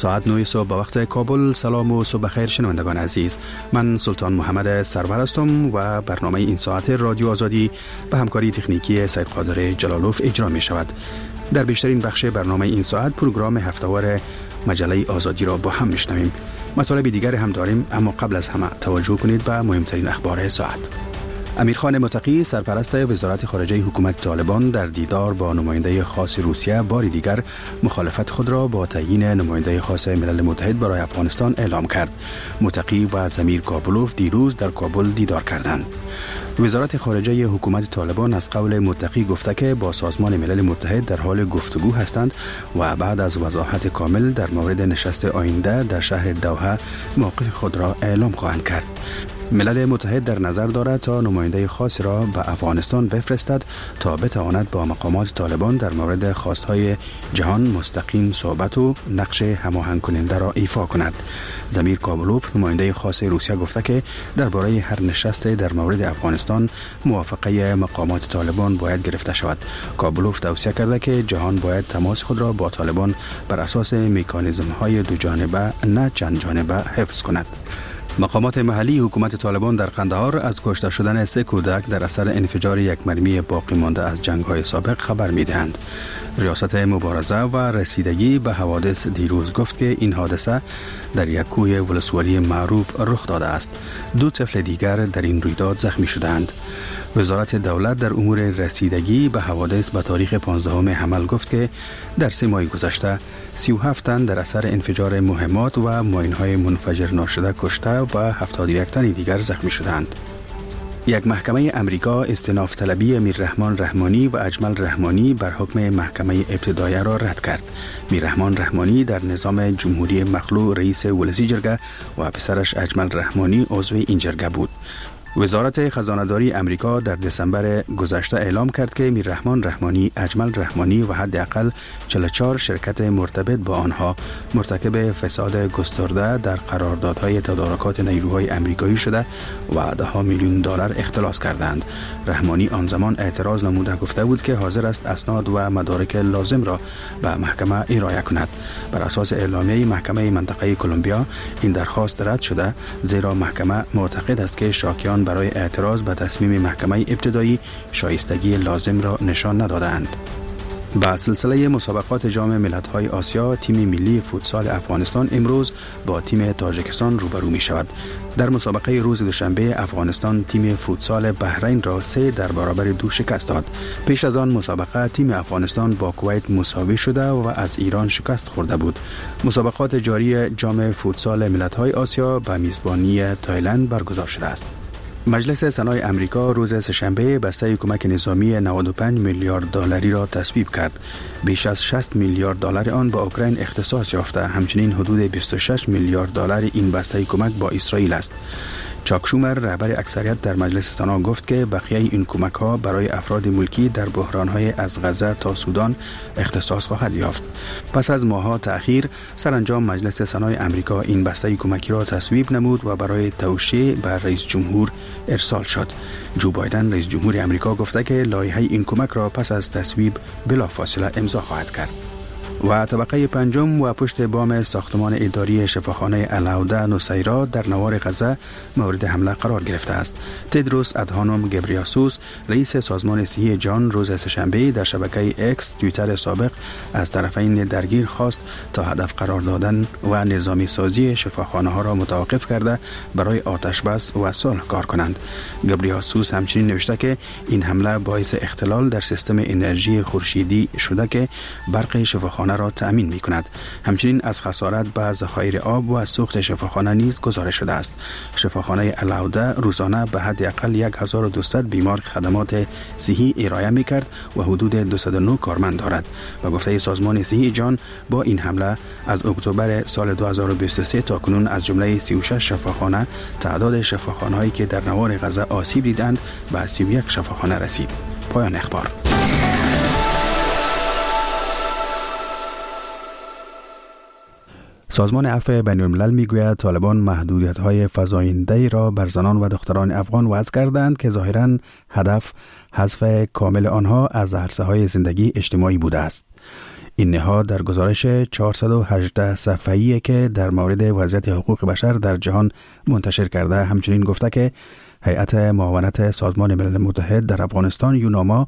ساعت 9 صبح به وقت کابل. سلام و صبح خیر شنوندگان عزیز. من سلطان محمد سرور هستم و برنامه این ساعت رادیو آزادی به همکاری تکنیکی سید قادر جلالوف اجرا می شود. در بیشترین بخش برنامه این ساعت پروگرام هفته‌وار مجله آزادی را با هم میشنویم. مطالب دیگر هم داریم، اما قبل از همه توجه کنید به مهمترین اخبار ساعت. امیرخان متقی سرپرست وزارت خارجه حکومت طالبان در دیدار با نماینده خاص روسیه بار دیگر مخالفت خود را با تعیین نماینده خاص ملل متحد برای افغانستان اعلام کرد. متقی و زمیر کابلوف دیروز در کابل دیدار کردند. وزارت خارجه حکومت طالبان از قول متقی گفته که با سازمان ملل متحد در حال گفتگو هستند و بعد از وضاحت کامل در مورد نشست آینده در شهر دوحه موقف خود را اعلام خواهند کرد. ملل متحد در نظر دارد تا نماینده خاص را به افغانستان بفرستد تا بتواند با مقامات طالبان در مورد خواستهای جهان مستقیم صحبت و نقش هماهنگ کننده را ایفا کند. زمیر کابلوف نماینده خاص روسیه گفته که درباره هر نشست در مورد افغانستان موافقه مقامات طالبان باید گرفته شود. کابلوف توصیه کرده که جهان باید تماس خود را با طالبان بر اساس مکانیزم های دو جانبه نه چند جانبه حفظ کند. مقامات محلی حکومت طالبان در قندهار از کشته شدن 3 کودک در اثر انفجار یک مرمی باقی مانده از جنگ‌های سابق خبر می‌دهند. ریاست مبارزه و رسیدگی به حوادث دیروز گفت که این حادثه در یک کوی ولسوالی معروف رخ داده است. 2 طفل دیگر در این رویداد زخمی شدند. وزارت دولت در امور رسیدگی به حوادث به تاریخ 15 حمل گفت که در 3 ماه گذشته 37 تن در اثر انفجار مهمات و ماین‌های منفجر ناشده کشته و 71 تن دیگر زخمی شدند. یک محکمه امریکا استئناف طلبی میررحمان رحمانی و اجمل رحمانی بر حکم محکمه ابتداییه را رد کرد. میررحمان رحمانی در نظام جمهوری مخلوع رئیس ولسی جرگه و پسرش اجمل رحمانی عضو این جرگه بود. وزارت خزانه‌داری امریکا در دسامبر گذشته اعلام کرد که میررحمان رحمانی، اجمل رحمانی و حداقل 44 شرکت مرتبط با آنها مرتکب فساد گسترده در قراردادهای تدارکات نیروهای امریکایی شده و $10 میلیون اختلاس کردند. رحمانی آن زمان اعتراض نموده گفته بود که حاضر است اسناد و مدارک لازم را به محکمه ارائه کند. بر اساس اعلامیه محکمه منطقه کلمبیا این درخواست رد شده، زیرا محکمه معتقد است که شاکیان برای اعتراض به تصمیم محکمه ابتدایی شایستگی لازم را نشان ندادند. با سلسله مسابقات جام ملت‌های آسیا، تیم ملی فوتسال افغانستان امروز با تیم تاجیکستان روبرو می شود. در مسابقه روز دوشنبه افغانستان تیم فوتسال بحرین را 3-2 شکست داد. پیش از آن مسابقه تیم افغانستان با کویت مساوی شده و از ایران شکست خورده بود. مسابقات جاری جام فوتسال ملت‌های آسیا به میزبانی تایلند برگزار شده است. مجلس سنای امریکا روز سه‌شنبه بسته کمک نظامی 95 میلیارد دلاری را تصویب کرد. بیش از 60 میلیارد دلار آن با اوکراین اختصاص یافته. همچنین حدود 26 میلیارد دلار این بسته کمک با اسرائیل است. چاک شومر رهبر اکثریت در مجلس سنا گفت که بقیه این کمک ها برای افراد ملکی در بحران های از غزه تا سودان اختصاص خواهد یافت. پس از ماه‌ها تأخیر سرانجام مجلس سنای امریکا این بسته کمکی را تصویب نمود و برای توشیح بر رئیس جمهور ارسال شد. جو بایدن رئیس جمهور امریکا گفته که لایحه این کمک را پس از تصویب بلافاصله امضا خواهد کرد. و طبقه 5 و پشت بام ساختمان اداری شفاخانه العوده نصیرا در نوار غزه مورد حمله قرار گرفته است. تدروس ادهانوم گبریاسوس رئیس سازمان صحی جهان روز سه‌شنبه در شبکه اکس توییتر سابق از طرفین درگیر خواست تا هدف قرار دادن و نظامی سازی شفاخانه ها را متوقف کرده برای آتش بس و صلح کار کنند. گبریاسوس همچنین نوشته که این حمله باعث اختلال در سیستم انرژی خورشیدی شده که برق شفاخانه را تأمین می کند. همچنین از خسارت به ذخایر آب و سوخت شفاخانه نیز گزارش شده است. شفاخانه العوده روزانه به حداقل 1200 بیمار خدمات صحی ارائه می کرد و حدود 209 کارمند دارد. و گفته سازمان صحی جهان با این حمله از اکتبر سال 2023 تا کنون از جمله 36 شفاخانه تعداد شفاخانه هایی که در نوار غزه آسیب دیدند به 31 شفاخانه رسید. پایان اخبار. سازمان عفو بین‌الملل میگوید طالبان محدودیت‌های فزاینده‌ای را بر زنان و دختران افغان وضع کردند که ظاهراً هدف حذف کامل آنها از عرصه‌های زندگی اجتماعی بوده است. این نهاد در گزارش 418 صفحه‌ای که در مورد وضعیت حقوق بشر در جهان منتشر کرده همچنین گفته که هیئت معاونت سازمان ملل متحد در افغانستان یوناما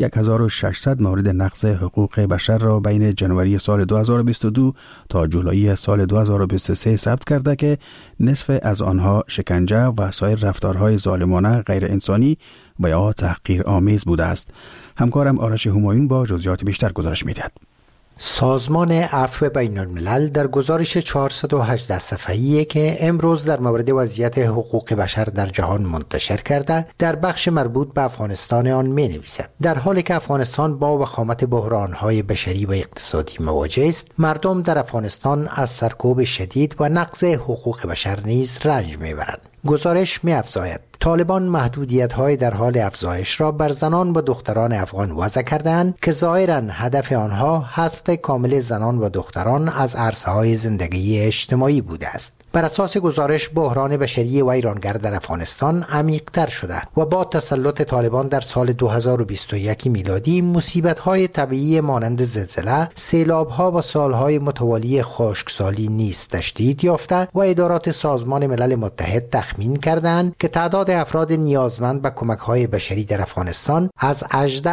1600 مورد نقض حقوق بشر را بین جنوری سال 2022 تا جولای سال 2023 ثبت کرده که نصف از آنها شکنجه و سایر رفتارهای ظالمانه غیر انسانی و یا تحقیرآمیز بوده است. همکارم آرش همایون با جزئیات بیشتر گزارش می‌دهد. سازمان عفو بین الملل در گزارش 418 صفحه‌ای که امروز در مورد وضعیت حقوق بشر در جهان منتشر کرده در بخش مربوط به افغانستان آن می‌نویسد در حالی که افغانستان با وخامت بحران‌های بشری و اقتصادی مواجه است، مردم در افغانستان از سرکوب شدید و نقض حقوق بشر نیز رنج می‌برند. گزارش می‌افزاید طالبان محدودیت‌های در حال افزایش را بر زنان و دختران افغان وضع کردند که ظاهراً هدف آنها حذف کامل زنان و دختران از عرصه‌های زندگی اجتماعی بوده است. بر اساس گزارش بحران بشری و ویرانگر در افغانستان عمیق‌تر شده و با تسلط طالبان در سال 2021 میلادی مصیبت‌های طبیعی مانند زلزله، سیلاب‌ها و سال‌های متوالی خشکسالی نیز تشدید یافته و ادارات سازمان ملل متحد تخمین کردند که تعداد افراد نیازمند به کمک‌های بشری در افغانستان از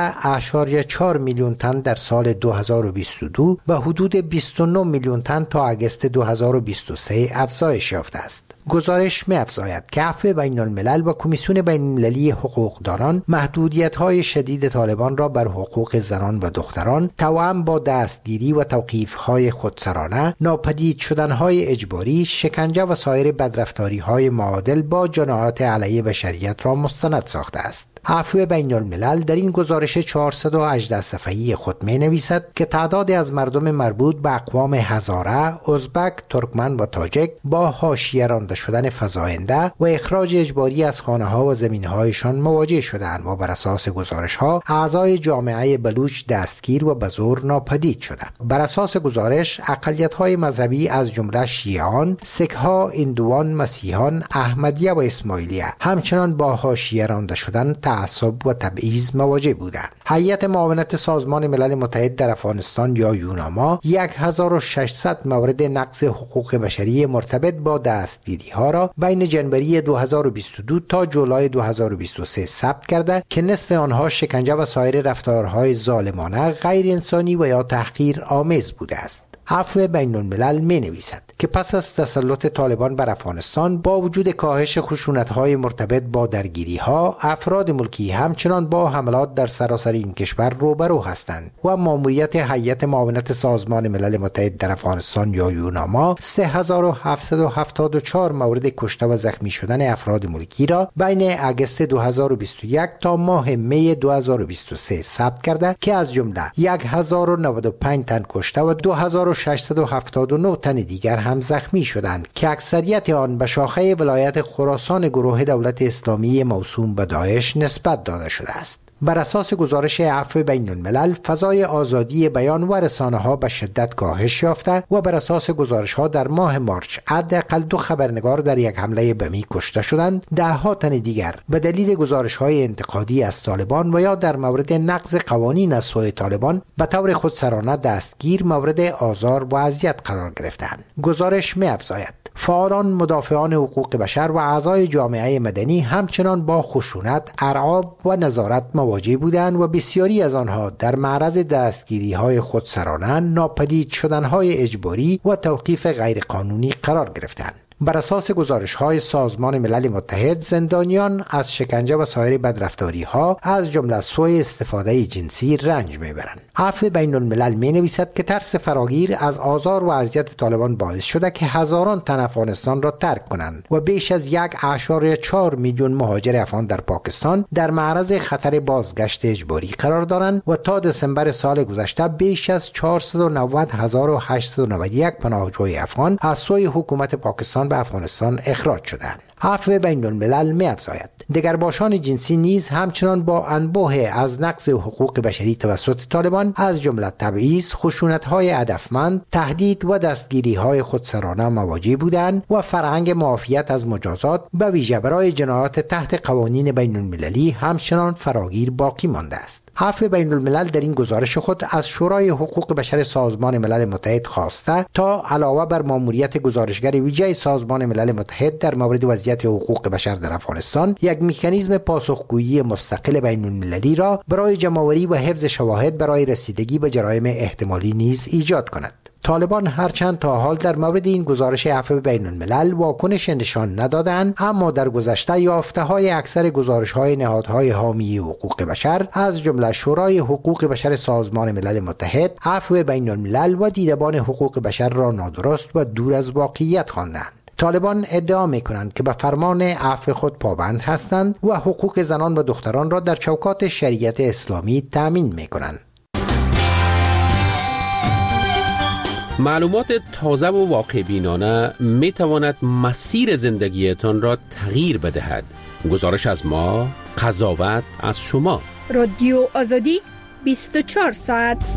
18.4 میلیون تن در سال 2022 به حدود 29 میلیون تن تا اگست 2023 افزایش یافته است. گزارش می‌افزاید که عفو بین الملل و کمیسیون بین المللی حقوقدانان محدودیت‌های شدید طالبان را بر حقوق زنان و دختران توأم با دستگیری و توقیف‌های خودسرانه، ناپدید شدن‌های اجباری، شکنجه و سایر بدرفتاری‌های معادل با جنایات علیه بشریت را مستند ساخته است. عفو بین الملل در این گزارش 418 صفحه‌ای خود می‌نویسد که تعدادی از مردم مربوط به اقوام هزاره، ازبک، ترکمن و تاجک با حاشیه رانده شدن فزاینده و اخراج اجباری از خانه‌ها و زمین‌هایشان مواجه شدند و بر اساس گزارش‌ها اعضای جامعه بلوچ دستگیر و به زور ناپدید شدند. بر اساس گزارش اقلیت‌های مذهبی از جمله شیعیان، سک‌ها، هندوان، مسیحیان، احمدیه و اسماعیلیه همچنان با حاشیه رانده شدن، تعصب و تبعیض مواجه بودند. هیئت معاونت سازمان ملل متحد در افغانستان یا یوناما 1600 مورد نقض حقوق بشری مرتبط با دستگیری‌ها را بین جنوری 2022 تا جولای 2023 ثبت کرده که نصف آنها شکنجه و سایر رفتارهای ظالمانه، غیر انسانی و یا تحقیر آمیز بوده است. عفو بین الملل می نویسد که پس از تسلط طالبان بر افغانستان با وجود کاهش خشونت‌های مرتبط با درگیری‌ها، افراد ملکی همچنان با حملات در سراسر این کشور روبرو هستند و ماموریت هیئت معاونت سازمان ملل متحد در افغانستان یا یوناما 3774 مورد کشته و زخمی شدن افراد ملکی را بین اگست 2021 تا ماه می 2023 ثبت کرده که از جمله 1095 تن کشته و 2679 تن دیگر هم زخمی شدند که اکثریت آن به شاخه ولایت خراسان گروه دولت اسلامی موسوم به داعش نسبت داده شده است. بر اساس گزارش عفو بین الملل فضای آزادی بیان و رسانه ها به شدت کاهش یافته و بر اساس گزارش ها در ماه مارچ حداقل 2 خبرنگار در یک حمله بمی کشته شدند، 10 تن دیگر به دلیل گزارش های انتقادی از طالبان و یا در مورد نقض قوانین از سوی طالبان به طور خودسرانه دستگیر مورد آزار و اذیت قرار گرفتند. گزارش می‌افزاید فعالان مدافعان حقوق بشر و اعضای جامعه مدنی همچنان با خشونت، ارعاب و نظارت مواجه بودند و بسیاری از آنها در معرض دستگیری‌های خودسرانه، ناپدید شدن‌های اجباری و توقیف غیرقانونی قرار گرفتند. بر اساس گزارش‌های سازمان ملل متحد زندانیان از شکنجه و سایر بدرفتاری‌ها از جمله سوء استفاده جنسی رنج می‌برند. عفو بین الملل می‌نویسد که ترس فراگیر از آزار و اذیت طالبان باعث شده که هزاران تن افغانستان را ترک کنند و بیش از 1.4 میلیون مهاجر افغان در پاکستان در معرض خطر بازگشت اجباری قرار دارند و تا دسامبر سال گذشته بیش از 490,891 پناهجوی افغان از سوی حکومت پاکستان به افغانستان اخراج شدند. عفو بین الملل می افزاید دگرباشان جنسی نیز همچنان با انبوه از نقض حقوق بشری توسط طالبان از جمله تبعیض، خشونت‌های هدفمند، تهدید و دستگیری‌های خودسرانه مواجه بودند و فرهنگ معافیت از مجازات به ویژه برای جنایات تحت قوانین بین المللی همچنان فراگیر باقی مانده است. عفو بین الملل در این گزارش خود از شورای حقوق بشر سازمان ملل متحد خواسته تا علاوه بر ماموریت گزارشگر ویژه سازمان ملل متحد در مورد وضعیت حقوق بشر در افغانستان، یک مکانیزم پاسخگویی مستقل بین المللی را برای جمع‌آوری و حفظ شواهد برای رسیدگی به جرایم احتمالی نیز ایجاد کند. طالبان هرچند تا حال در مورد این گزارش عفو بین الملل واکنش نشان ندادند، اما در گذشته یافته‌های اکثر گزارش‌های نهادهای حامی حقوق بشر از جمله شورای حقوق بشر سازمان ملل متحد عفو بین الملل و دیدبان حقوق بشر را نادرست و دور از واقعیت خواندند. طالبان ادعا می‌کنند که به فرمان عفو خود پابند هستند و حقوق زنان و دختران را در چوکات شریعت اسلامی تأمین می‌کنند. معلومات تازه و واقع بینانه می تواند مسیر زندگیتان را تغییر بدهد. گزارش از ما، قضاوت از شما. رادیو آزادی 24 ساعت.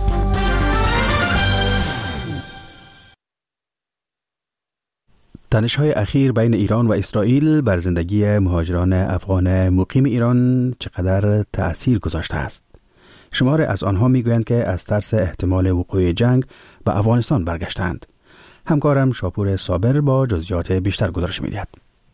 تنش‌های اخیر بین ایران و اسرائیل بر زندگی مهاجران افغان مقیم ایران چقدر تأثیر گذاشته است؟ شماری از آنها میگویند که از ترس احتمال وقوع جنگ به افغانستان برگشتند. همکارم شاپور صابر با جزئیات بیشتر گزارش می‌دهد.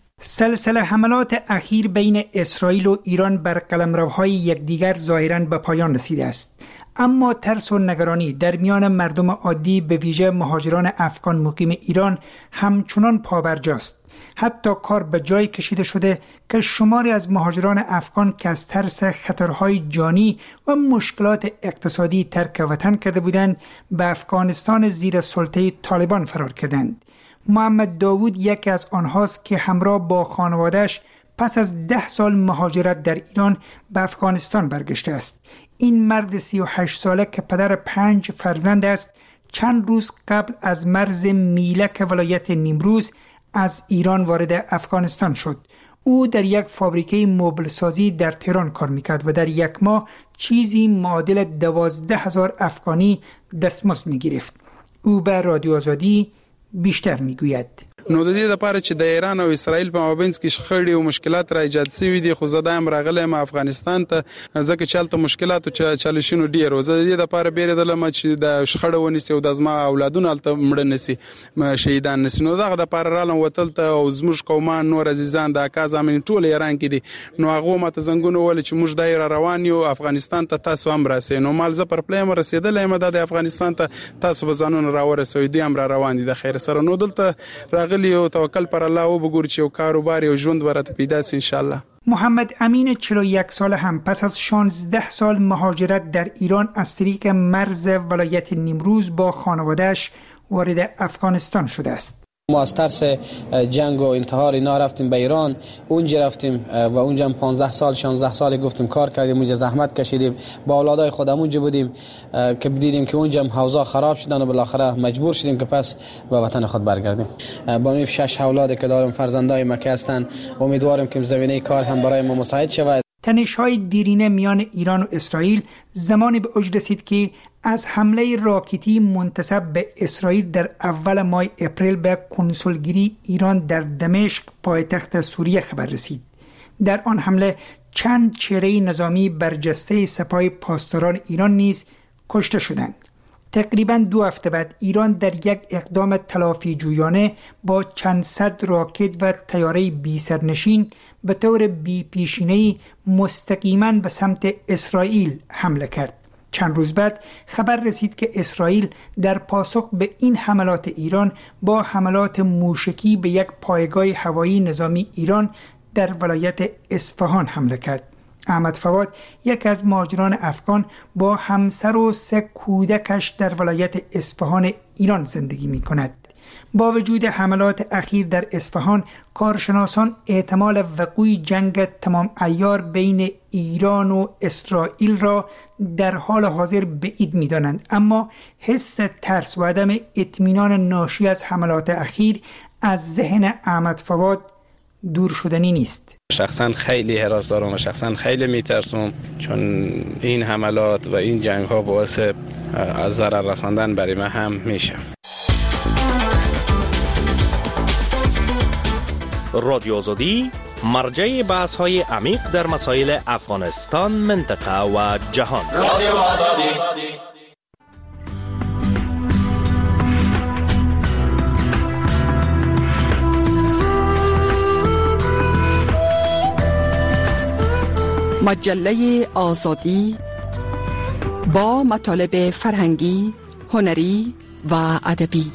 سلسله حملات اخیر بین اسرائیل و ایران بر قلمروهای یکدیگر ظاهراً به پایان رسیده است، اما ترس و نگرانی در میان مردم عادی به ویژه مهاجران افغان مقیم ایران همچنان پابرجاست. حتی کار به جای کشیده شده که شماری از مهاجران افغان که از ترس خطرهای جانی و مشکلات اقتصادی ترک وطن کرده بودند به افغانستان زیر سلطه طالبان فرار کردند. محمد داوود یکی از آنهاست که همراه با خانواده‌اش پس از 10 سال مهاجرت در ایران به افغانستان برگشته است. این مرد 38 ساله که پدر 5 فرزند است، چند روز قبل از مرز میلک ولایت نیمروز از ایران وارد افغانستان شد. او در یک فابریکه مبل سازی در تهران کار میکرد و در یک ماه چیزی معادل 12,000 افغانی دستمزد میگرفت. او به رادیو آزادی بیشتر میگوید. نو د دې لپاره چې د ایران او اسرائیل په مابینځ کې شخړې او مشکلات را ایجاد شوي دي، خو زه دایم راغلم افغانستان ته ځکه چې هلته مشکلات او چالشونو ډېر و. زه د دې لپاره بیرېدلم چې د شخړه ونیسي او د زما اولادونه هلته مړه نسي، شهیدان نسي. نو دغه دپاره رالم وتل ته او زموږ قومان نور عزیزان د اکا زامن ټول ایران کې دي. نو هغه ماته زنګونه ول چې موږ دای را روان یو افغانستان ته، تاسو هم راسئ. نو مال زه پر پلایم رسیدلې یم د افغانستان ته، تاسو به ځانونه راورسوي، دوی هم را روان دي د خیر سره. نو دلته راغلی او توکل پر الله او بګور چې او کاروبار او ژوند ورته پیدا سي ان شاء الله. محمد امین 41 ساله هم پس از 16 سال مهاجرت در ایران از طریق مرز ولایت نیمروز با خانواده‌اش وارد افغانستان شده است. ما از ترس جنگ و انتحار اینا رفتیم به ایران، اونجا رفتیم و اونجا هم 15 سال 16 سال گفتیم کار کردیم، اونجا زحمت کشیدیم، با اولادای خودم اونجا بودیم که دیدیم که اونجا هم حوضا خراب شدن و بالاخره مجبور شدیم که پس به وطن خود برگردیم. با می 6 اولادی که دارم فرزندای مکه هستند، امیدوارم که زمینه کار هم برای ما مساعد شود. تنش‌های دیرینه میان ایران و اسرائیل زمانی به اوج رسید که از حمله راکتی منتسب به اسرائیل در اول ماه اپریل به کنسولگری ایران در دمشق پایتخت سوریه خبر رسید. در آن حمله چند چهره نظامی برجسته سپاه پاسداران ایران نیز کشته شدند. تقریباً 2 هفته بعد ایران در یک اقدام تلافی جویانه با چند صد راکت و طیاره بی سرنشین به طور بی پیشینه‌ای مستقیما به سمت اسرائیل حمله کرد. چند روز بعد خبر رسید که اسرائیل در پاسخ به این حملات ایران با حملات موشکی به یک پایگاه هوایی نظامی ایران در ولایت اصفهان حمله کرد. احمد فواد یک از مهاجران افغان با همسر و 3 کودکش در ولایت اصفهان ایران زندگی می کند. با وجود حملات اخیر در اصفهان، کارشناسان احتمال وقوع جنگ تمام عیار بین ایران و اسرائیل را در حال حاضر بعید می‌دانند، اما حس ترس و عدم اطمینان ناشی از حملات اخیر از ذهن احمد فواد دور شدنی نیست. شخصا خیلی هراس دارم و شخصا خیلی میترسم، چون این حملات و این جنگ ها باعث از ضرر رساندن برای من هم میشه. رادیو آزادی مرجع بحث های عمیق در مسائل افغانستان، منطقه و جهان. رادیو آزادی. مجله آزادی با مطالب فرهنگی، هنری و ادبی.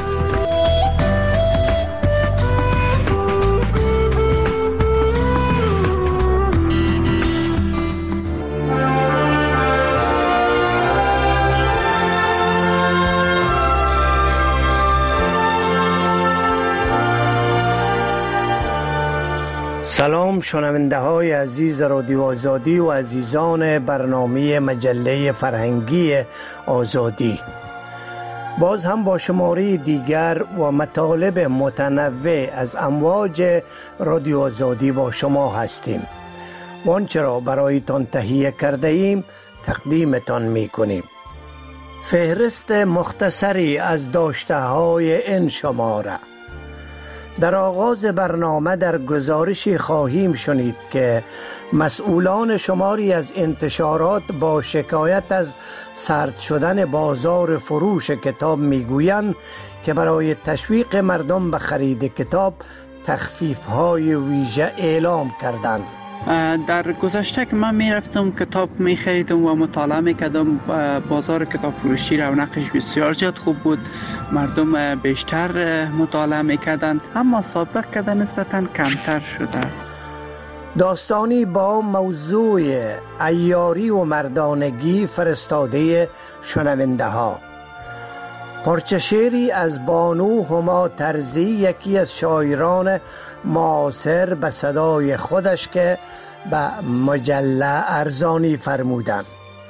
سلام شنونده های عزیز رادیو آزادی و عزیزان برنامه مجله فرهنگی آزادی. باز هم با شماره دیگر و مطالب متنوع از امواج رادیو آزادی با شما هستیم. آنچه را برایتان تهیه کرده ایم تقدیمتان می کنیم. فهرست مختصری از داشته های این شماره. در آغاز برنامه در گزارشی خواهیم شنید که مسئولان شماری از انتشارات با شکایت از سرد شدن بازار فروش کتاب میگویند که برای تشویق مردم به خرید کتاب تخفیف‌های ویژه اعلام کردند. در گذشته که من میرفتم کتاب میخریدم و مطالعه میکردم، بازار کتاب فروشی رونقش بسیار زیاد خوب بود، مردم بیشتر مطالعه میکردن، اما سابق که نسبتا کمتر شده. داستانی با موضوع عیاری و مردانگی فرستاده شنونده ها. پارچه شعری از بانو هما ترزی، یکی از شاعران معاصر، به صدای خودش که به مجله ارزانی فرمودند.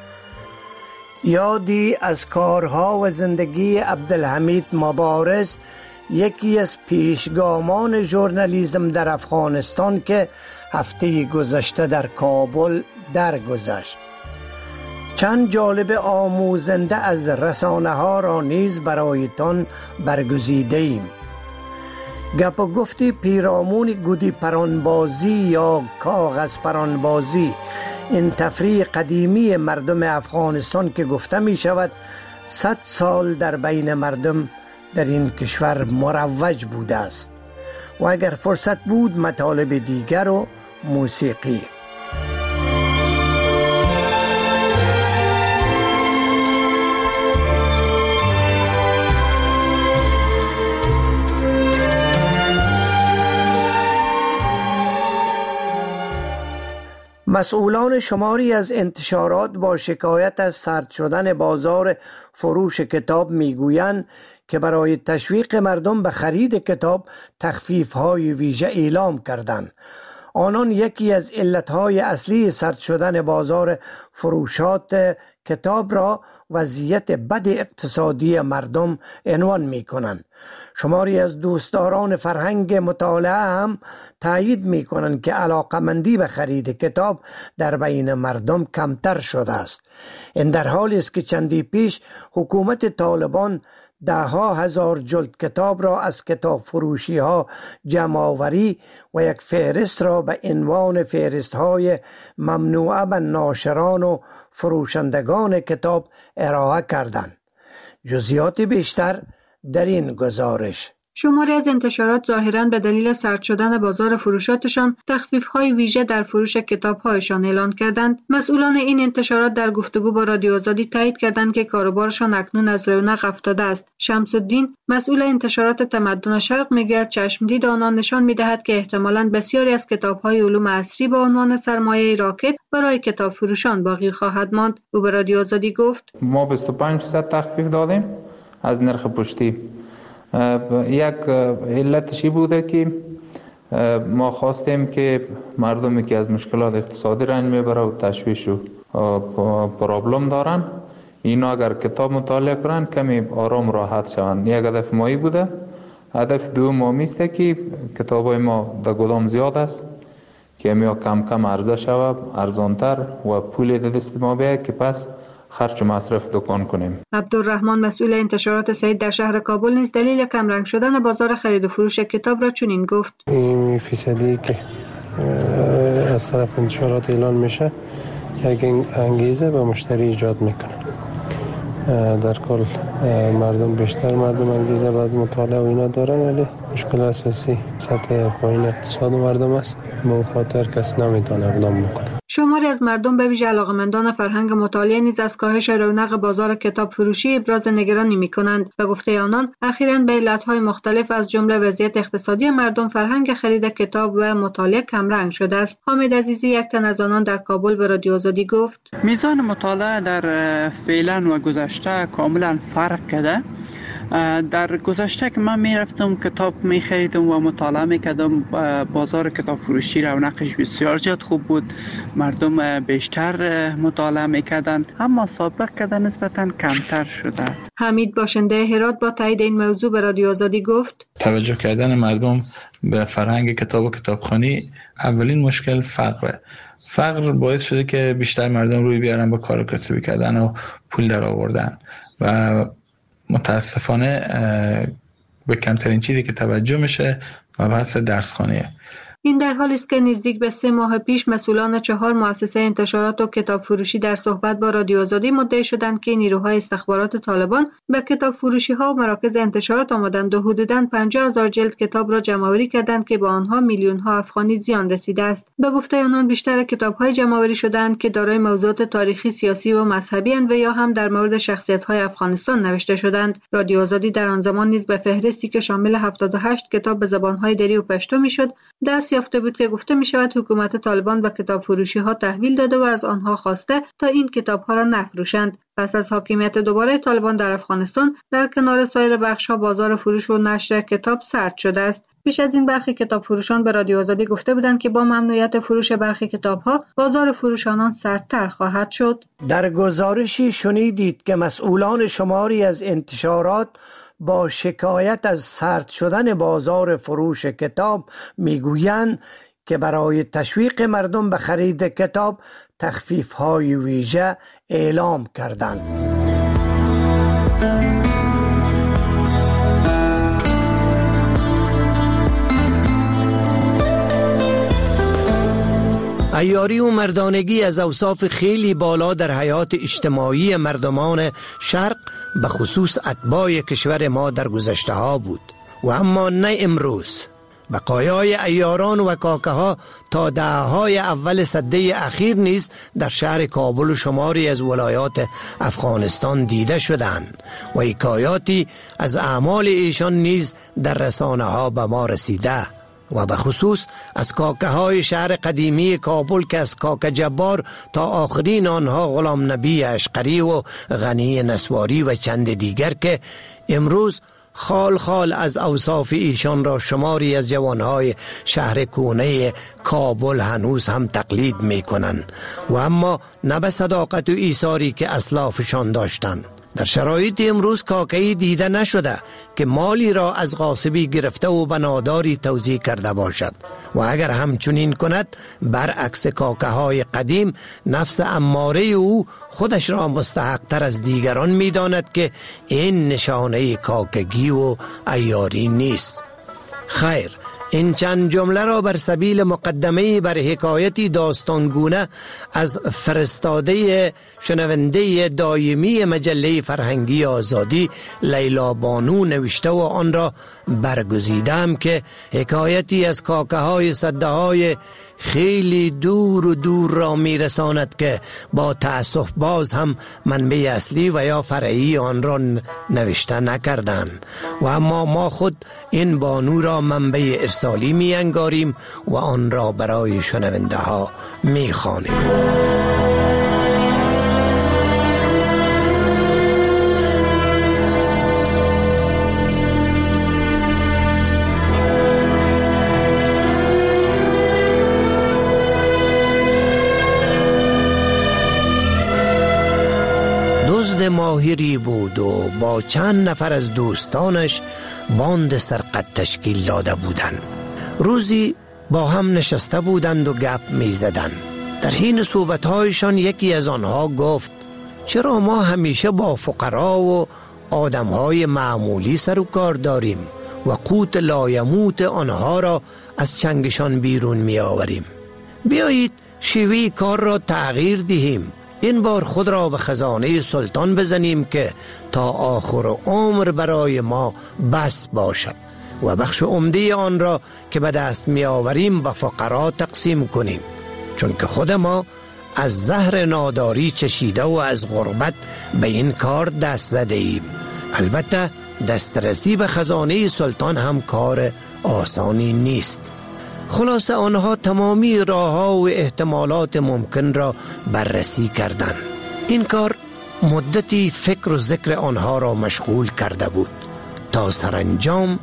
یادی از کارها و زندگی عبدالحمید مبارز، یکی از پیشگامان ژورنالیسم در افغانستان که هفته گذشته در کابل درگذشت. چند جالب آموزنده از رسانه ها را نیز برایتان برگزیده ایم. گپ و گفتی پیرامون گودی پرانبازی یا کاغذ پرانبازی، این تفریح قدیمی مردم افغانستان که گفته می شود 100 سال در بین مردم در این کشور مروج بوده است. و اگر فرصت بود مطالب دیگر و موسیقی. مسئولان شماری از انتشارات با شکایت از سرد شدن بازار فروش کتاب میگویند که برای تشویق مردم به خرید کتاب تخفیف‌های ویژه اعلام کردند. آنان یکی از علتهای اصلی سرد شدن بازار فروشات کتاب را وضعیت بد اقتصادی مردم عنوان می‌کنند. شماری از دوستداران فرهنگ مطالعه هم تایید می‌کنند که علاقمندی به خرید کتاب در بین مردم کمتر شده است. این در حالی است که چندی پیش حکومت طالبان 10,000 جلد کتاب را از کتاب فروشی ها جمع آوری و یک فهرست را به عنوان فهرست های ممنوعه به ناشران و فروشندگان کتاب ارائه کردند. جزئیات بیشتر در این گزارش. شماری از انتشارات ظاهراً به دلیل سرد شدن بازار فروشاتشان تخفیف‌های ویژه در فروش کتاب‌هایشان اعلان کردند. مسئولان این انتشارات در گفتگو با رادیو آزادی تایید کردند که کاروبارشان اکنون از رونق افتاده است. شمس الدین، مسئول انتشارات تمدن شرق، میگوید چشمدید آنان نشان می‌دهد که احتمالاً بسیاری از کتاب‌های علوم عصری با عنوان سرمایه راکد برای کتاب فروشان باقی خواهد ماند. او به رادیو آزادی گفت: ما 25% تخفیف دادیم از نرخ پشتی. یک علتشی بوده که ما خواستیم که مردمی که از مشکلات اقتصادی رنج میبره و تشویش و پرابلم دارن، اینا اگر کتاب مطالعه کنن کمی آرام راحت شوند. یک هدف مایی بوده. هدف دوم ما است که کتابای ما در گدام زیاد است که امیا کم کم عرضه شود، ارزانتر و پول در دست ما بیاید که پس خرج مصرف دکان کنیم. عبدالرحمن مسئول انتشارات سعید در شهر کابل نیز دلیل کمرنگ شدن بازار خرید و فروش کتاب را چنین گفت: این فیصدی که از طرف انتشارات اعلان میشه یک انگیزه به مشتری ایجاد میکنه. در کل بیشتر مردم انگیزه بعد مطالعه و اینا دارن، ولی مشکل اساسی سطح پایین اقتصاد مردم است. به خاطر کس نمیتونه اقدام بکنه. شماری از مردم به ویژه علاقه‌مندان فرهنگ مطالعه نیز از کاهش رونق بازار کتاب فروشی ابراز نگرانی می‌کنند و گفته آنان اخیراً به علت‌های مختلف از جمله وضعیت اقتصادی مردم فرهنگ خرید کتاب و مطالعه کمرنگ شده است. حامد عزیزی یک تن از آنان در کابل به رادیو آزادی گفت: میزان مطالعه در فعلا و گذشته کاملا فرق کرده. در گذشته که من میرفتم کتاب میخریدم و مطالعه میکردم، بازار کتاب فروشی رونقش بسیار زیاد خوب بود، مردم بیشتر مطالعه میکردن، اما سابق کردن نسبتا کمتر شده. حمید باشنده هرات با تایید این موضوع به رادیو آزادی گفت: توجه کردن مردم به فرهنگ کتاب و کتابخوانی اولین مشکل فقر باعث شده که بیشتر مردم روی بیارن با کار کسبی کردن و پول در آوردن و متاسفانه به کمترین چیزی که توجه میشه و بحث درسخوانیه. این در حالی است که نزدیک به 3 ماه پیش مسئولان 4 مؤسسه انتشارات و کتاب فروشی در صحبت با رادیو آزادی مدعی شدند که نیروهای استخبارات طالبان به کتاب فروشی ها و مراکز انتشارات آمدند و حدوداً 50,000 جلد کتاب را جمع‌آوری کردند که با آنها میلیون ها افغانی زیان رسیده است. به گفته آنان بیشتر کتاب‌های جمع‌آوری شدند که دارای موضوعات تاریخی، سیاسی و مذهبی اند و یا هم در مورد شخصیت‌های افغانستان نوشته شدند. رادیو آزادی در آن زمان نیز به فهرستی که شامل 78 کتاب به زبان‌های دری و پشتو میشد دست یافته بود که گفته می شود حکومت طالبان به کتاب فروشی ها تحویل داده و از آنها خواسته تا این کتاب ها را نفروشند. پس از حاکمیت دوباره طالبان در افغانستان در کنار سایر بخش ها بازار فروش و نشر کتاب سرد شده است. پیش از این برخی کتاب فروشان به رادیو آزادی گفته بودند که با ممنوعیت فروش برخی کتاب ها بازار فروش آنان سردتر خواهد شد. در گزارشی شنیدید که مسئولان شماری از انتشارات با شکایت از سرد شدن بازار فروش کتاب میگویند که برای تشویق مردم به خرید کتاب تخفیف‌های ویژه اعلام کردند. عیاری و مردانگی از اوصاف خیلی بالا در حیات اجتماعی مردمان شرق به خصوص اتباع کشور ما در گذشته ها بود و اما نه امروز. بقایای عیاران و کاکه ها تا دهه‌های اول سده اخیر نیز در شهر کابل و شماری از ولایات افغانستان دیده شدند و حکایاتی از اعمال ایشان نیز در رسانه ها به ما رسیده و به خصوص از کاکه های شهر قدیمی کابل که از کاکه جبار تا آخرین آنها غلام نبی اشقری و غنی نسواری و چند دیگر که امروز خال خال از اوصاف ایشان را شماری از جوانهای شهر کونه کابل هنوز هم تقلید می کنند و اما نه به صداقت و ایثاری که اسلافشان داشتند. در شرایط امروز کاکه‌ای دیده نشده که مالی را از غاصبی گرفته و به ناداری توزیع کرده باشد و اگر همچنین کند برعکس کاکه‌های قدیم نفس اماره او خودش را مستحق تر از دیگران می داند که این نشانه کاکگی و عیاری نیست. خیر، این چند جمله را بر سبیل مقدمه بر حکایتی داستانگونه از فرستاده شنونده دایمی مجله فرهنگی آزادی لیلا بانو نوشته و آن را برگزیدم که حکایتی از کاکه های سده های خیلی دور و دور را می رساند که با تأسف باز هم منبع اصلی و یا فرعی آن را نوشته نکردند و اما ما خود این بانو را منبع ارسالی می انگاریم و آن را برای شنونده ها می خوانیم. ماهری بود و با چند نفر از دوستانش باند سرقت تشکیل داده بودند. روزی با هم نشسته بودند و گپ می زدند. در حین صحبت‌هایشان یکی از آنها گفت: چرا ما همیشه با فقرا و آدم‌های معمولی سر و کار داریم و قوت لایموت آنها را از چنگشان بیرون می آوریم؟ بیایید شیوه کار را تغییر دهیم. این بار خود را به خزانه سلطان بزنیم که تا آخر عمر برای ما بس باشد و بخش عمده آن را که به دست می آوریم به فقرا تقسیم کنیم، چون که خود ما از زهر ناداری چشیده و از غربت به این کار دست زده ایم. البته دسترسی به خزانه سلطان هم کار آسانی نیست. خلاصه آنها تمامی راه‌ها و احتمالات ممکن را بررسی کردند. این کار مدتی فکر و ذکر آنها را مشغول کرده بود تا سرانجام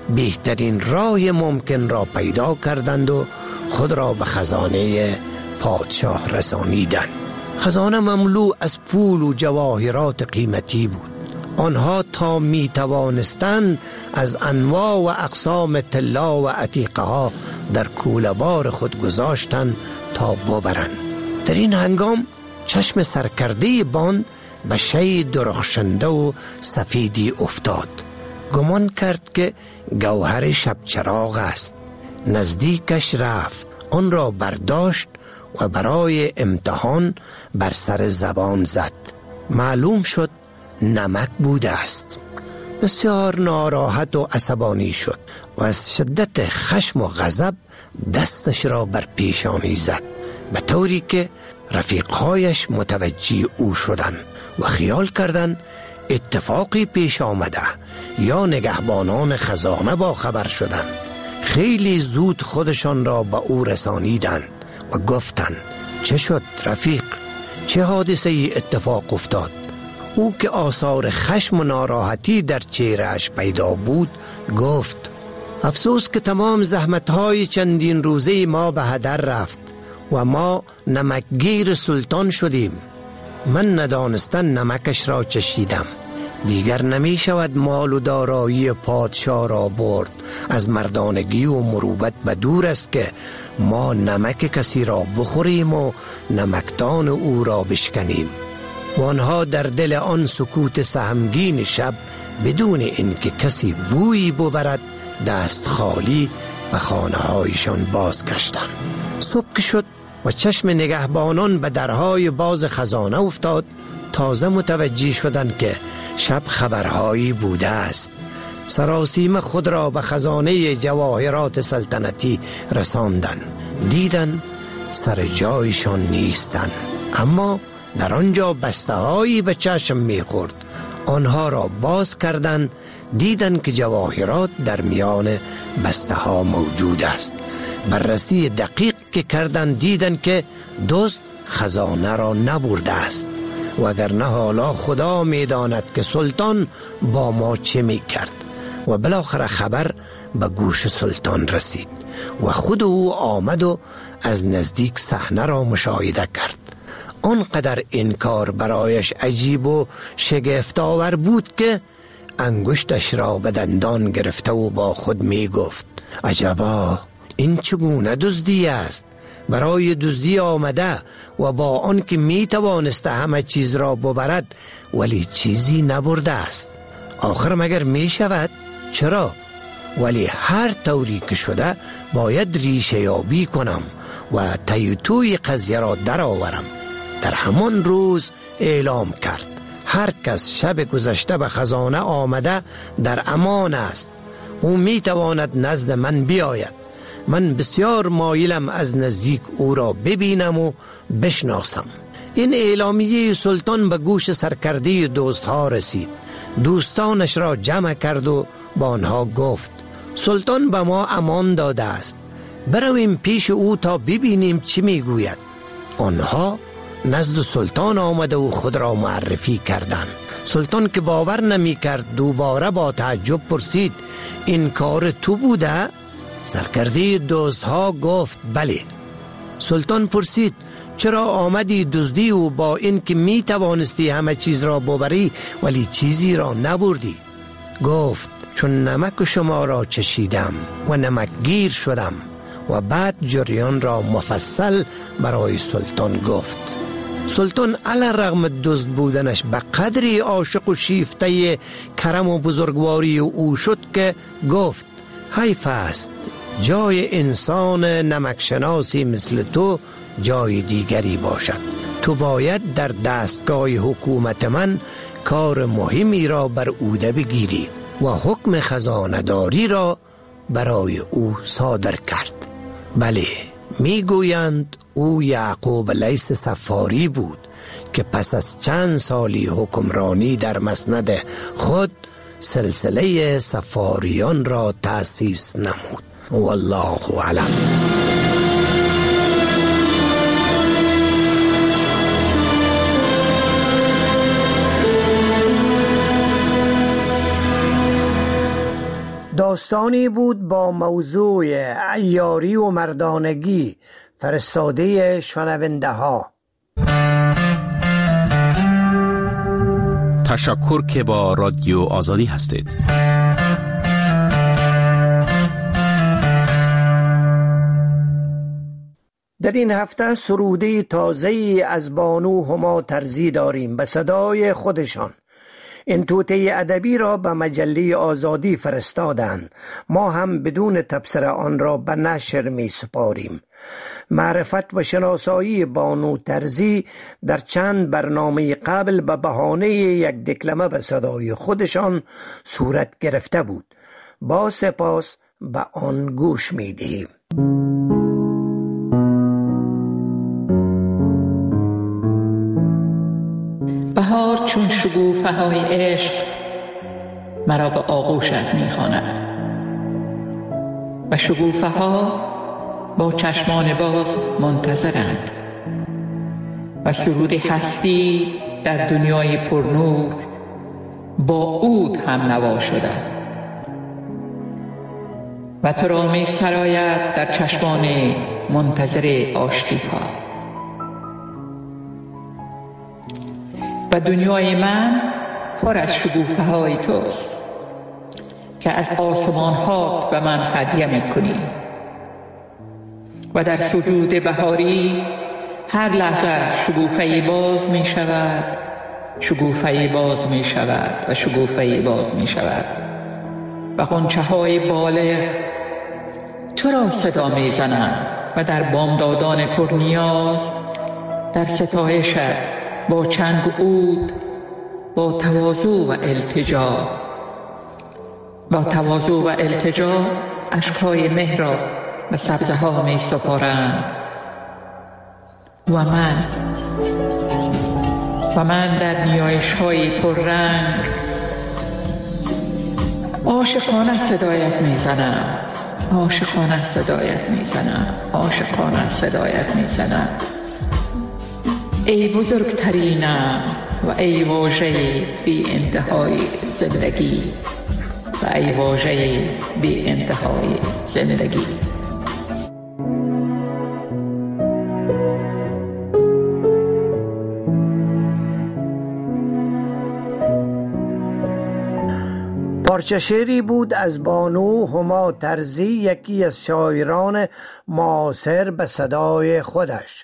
بهترین راه ممکن را پیدا کردند و خود را به خزانه پادشاه رسانیدند. خزانه مملو از پول و جواهرات قیمتی بود. آنها تا می توانستند از انواع و اقسام طلا و عتیقه ها در کوله‌بار خود گذاشتند تا ببرند. در این هنگام چشم سرکرده باند به شی درخشنده و سفیدی افتاد. گمان کرد که گوهر شب چراغ است. نزدیکش رفت، آن را برداشت و برای امتحان بر سر زبان زد. معلوم شد نمک بوده است. بسیار ناراحت و عصبانی شد و از شدت خشم و غضب دستش را بر پیشانی زد، به طوری که رفیقهایش متوجه او شدند و خیال کردند اتفاقی پیش آمده یا نگهبانان خزانه با خبر شدند. خیلی زود خودشان را به او رسانیدند و گفتند: چه شد رفیق؟ چه حادثه ای اتفاق افتاد؟ او که آثار خشم و ناراحتی در چهرهش پیدا بود گفت: افسوس که تمام زحمتهای چندین روزه ما به هدر رفت و ما نمکگیر سلطان شدیم. من ندانستن نمکش را چشیدم. دیگر نمی شود مال و دارایی پادشاه را برد. از مردانگی و مروت به دور است که ما نمک کسی را بخوریم و نمکدان او را بشکنیم. و آنها در دل آن سکوت سهمگین شب بدون اینکه کسی بویی ببرد دست خالی به خانه هایشان بازگشتند. صبح که شد و چشم نگهبانان به درهای باز خزانه افتاد، تازه متوجه شدند که شب خبرهایی بوده است. سراسیمه خود را به خزانه جواهرات سلطنتی رساندند. دیدند سر جایشان نیستند، اما در آنجا بسته‌هایی به چشم می‌خورد. آنها را باز کردند، دیدند که جواهرات در میان بسته‌ها موجود است. بررسی دقیق که کردند دیدند که دزد خزانه را نبرده است، وگرنه حالا خدا می‌داند که سلطان با ما چه می‌کرد. و بالاخره خبر به گوش سلطان رسید و خود او آمد و از نزدیک صحنه را مشاهده کرد. آنقدر این کار برایش عجیب و شگفت‌آور بود که انگشتش را به دندان گرفته و با خود می گفت: عجبا، این چگونه دزدی است؟ برای دزدی آمده و با آن که می توانسته همه چیز را ببرد ولی چیزی نبرده است. آخر مگر می شود؟ چرا؟ ولی هر طوری که شده باید ریشه یابی کنم و توی قضیه را در آورم. در همان روز اعلام کرد: هر کس شب گذشته به خزانه آمده در امان است. او می تواند نزد من بیاید. من بسیار مایلم از نزدیک او را ببینم و بشناسم. این اعلامیه سلطان به گوش سرکرده دوستها رسید. دوستانش را جمع کرد و با آنها گفت: سلطان به ما امان داده است، برویم پیش او تا ببینیم چی میگوید. آنها نزد سلطان آمده و خود را معرفی کردند. سلطان که باور نمی کرد دوباره با تعجب پرسید: این کار تو بوده؟ سرکرده دوستها گفت: بله. سلطان پرسید: چرا آمدی دزدی و با این که می توانستی همه چیز را ببری ولی چیزی را نبردی؟ گفت: چون نمک شما را چشیدم و نمکگیر شدم. و بعد جریان را مفصل برای سلطان گفت. سلطان علیرغم دزد بودنش به قدری عاشق و شیفته کرم و بزرگواری او شد که گفت حیف است جای انسان نمکشناسی مثل تو جای دیگری باشد. تو باید در دستگاه حکومت من کار مهمی را بر عهده بگیری و حکم خزانه‌داری را برای او صادر کرد. بله، میگویند او یعقوب لیث صفاری بود که پس از چند سالی حکمرانی در مسند خود سلسله صفاریان را تأسیس نمود. والله اعلم. داستانی بود با موضوع عیاری و مردانگی، فرستاده شنونده ها. تشکر که با رادیو آزادی هستید. در این هفته سروده تازه‌ای از بانو هما ترزی داریم به صدای خودشان. این توطئه ادبی را به مجله آزادی فرستادند. ما هم بدون تبصره آن را به نشر می سپاریم. معرفت و شناسایی بانو ترزی در چند برنامه قبل به بهانه یک دکلمه به صدای خودشان صورت گرفته بود. با سپاس به آن گوش می دهیم. بهار چون شگوفه های عشق مرا به آغوشت می‌خواند و شگوفه ها با چشمان باز منتظرند و سرود هستی در دنیای پرنور با عود هم نوا شده و تو را می سراید در چشمان منتظر آشتی ها. و دنیای من پر از شگوفه های توست که از آسمان ها به من هدیه میکنی و در سجود بهاری هر لحظه شگوفه باز می شود، شگوفه باز می شود و شگوفه باز می شود و غنچه های بالغ تو را صدا می زنند و در بامدادان پرنیاز در ستایشت با چنگ و عود، با تواضع و التجا اشکهای مهر را به سبزه ها می سپارند و من در نیایش های پررنگ عاشقانه صدایت می زنم، عاشقانه صدایت می زنم، عاشقانه صدایت می زنم. ای بزرگترینم و ای واژه بی انتهای زندگی و ای واژه بی انتهای زندگی. پارچه شعری بود از بانو هما ترزی، یکی از شاعران معاصر به صدای خودش.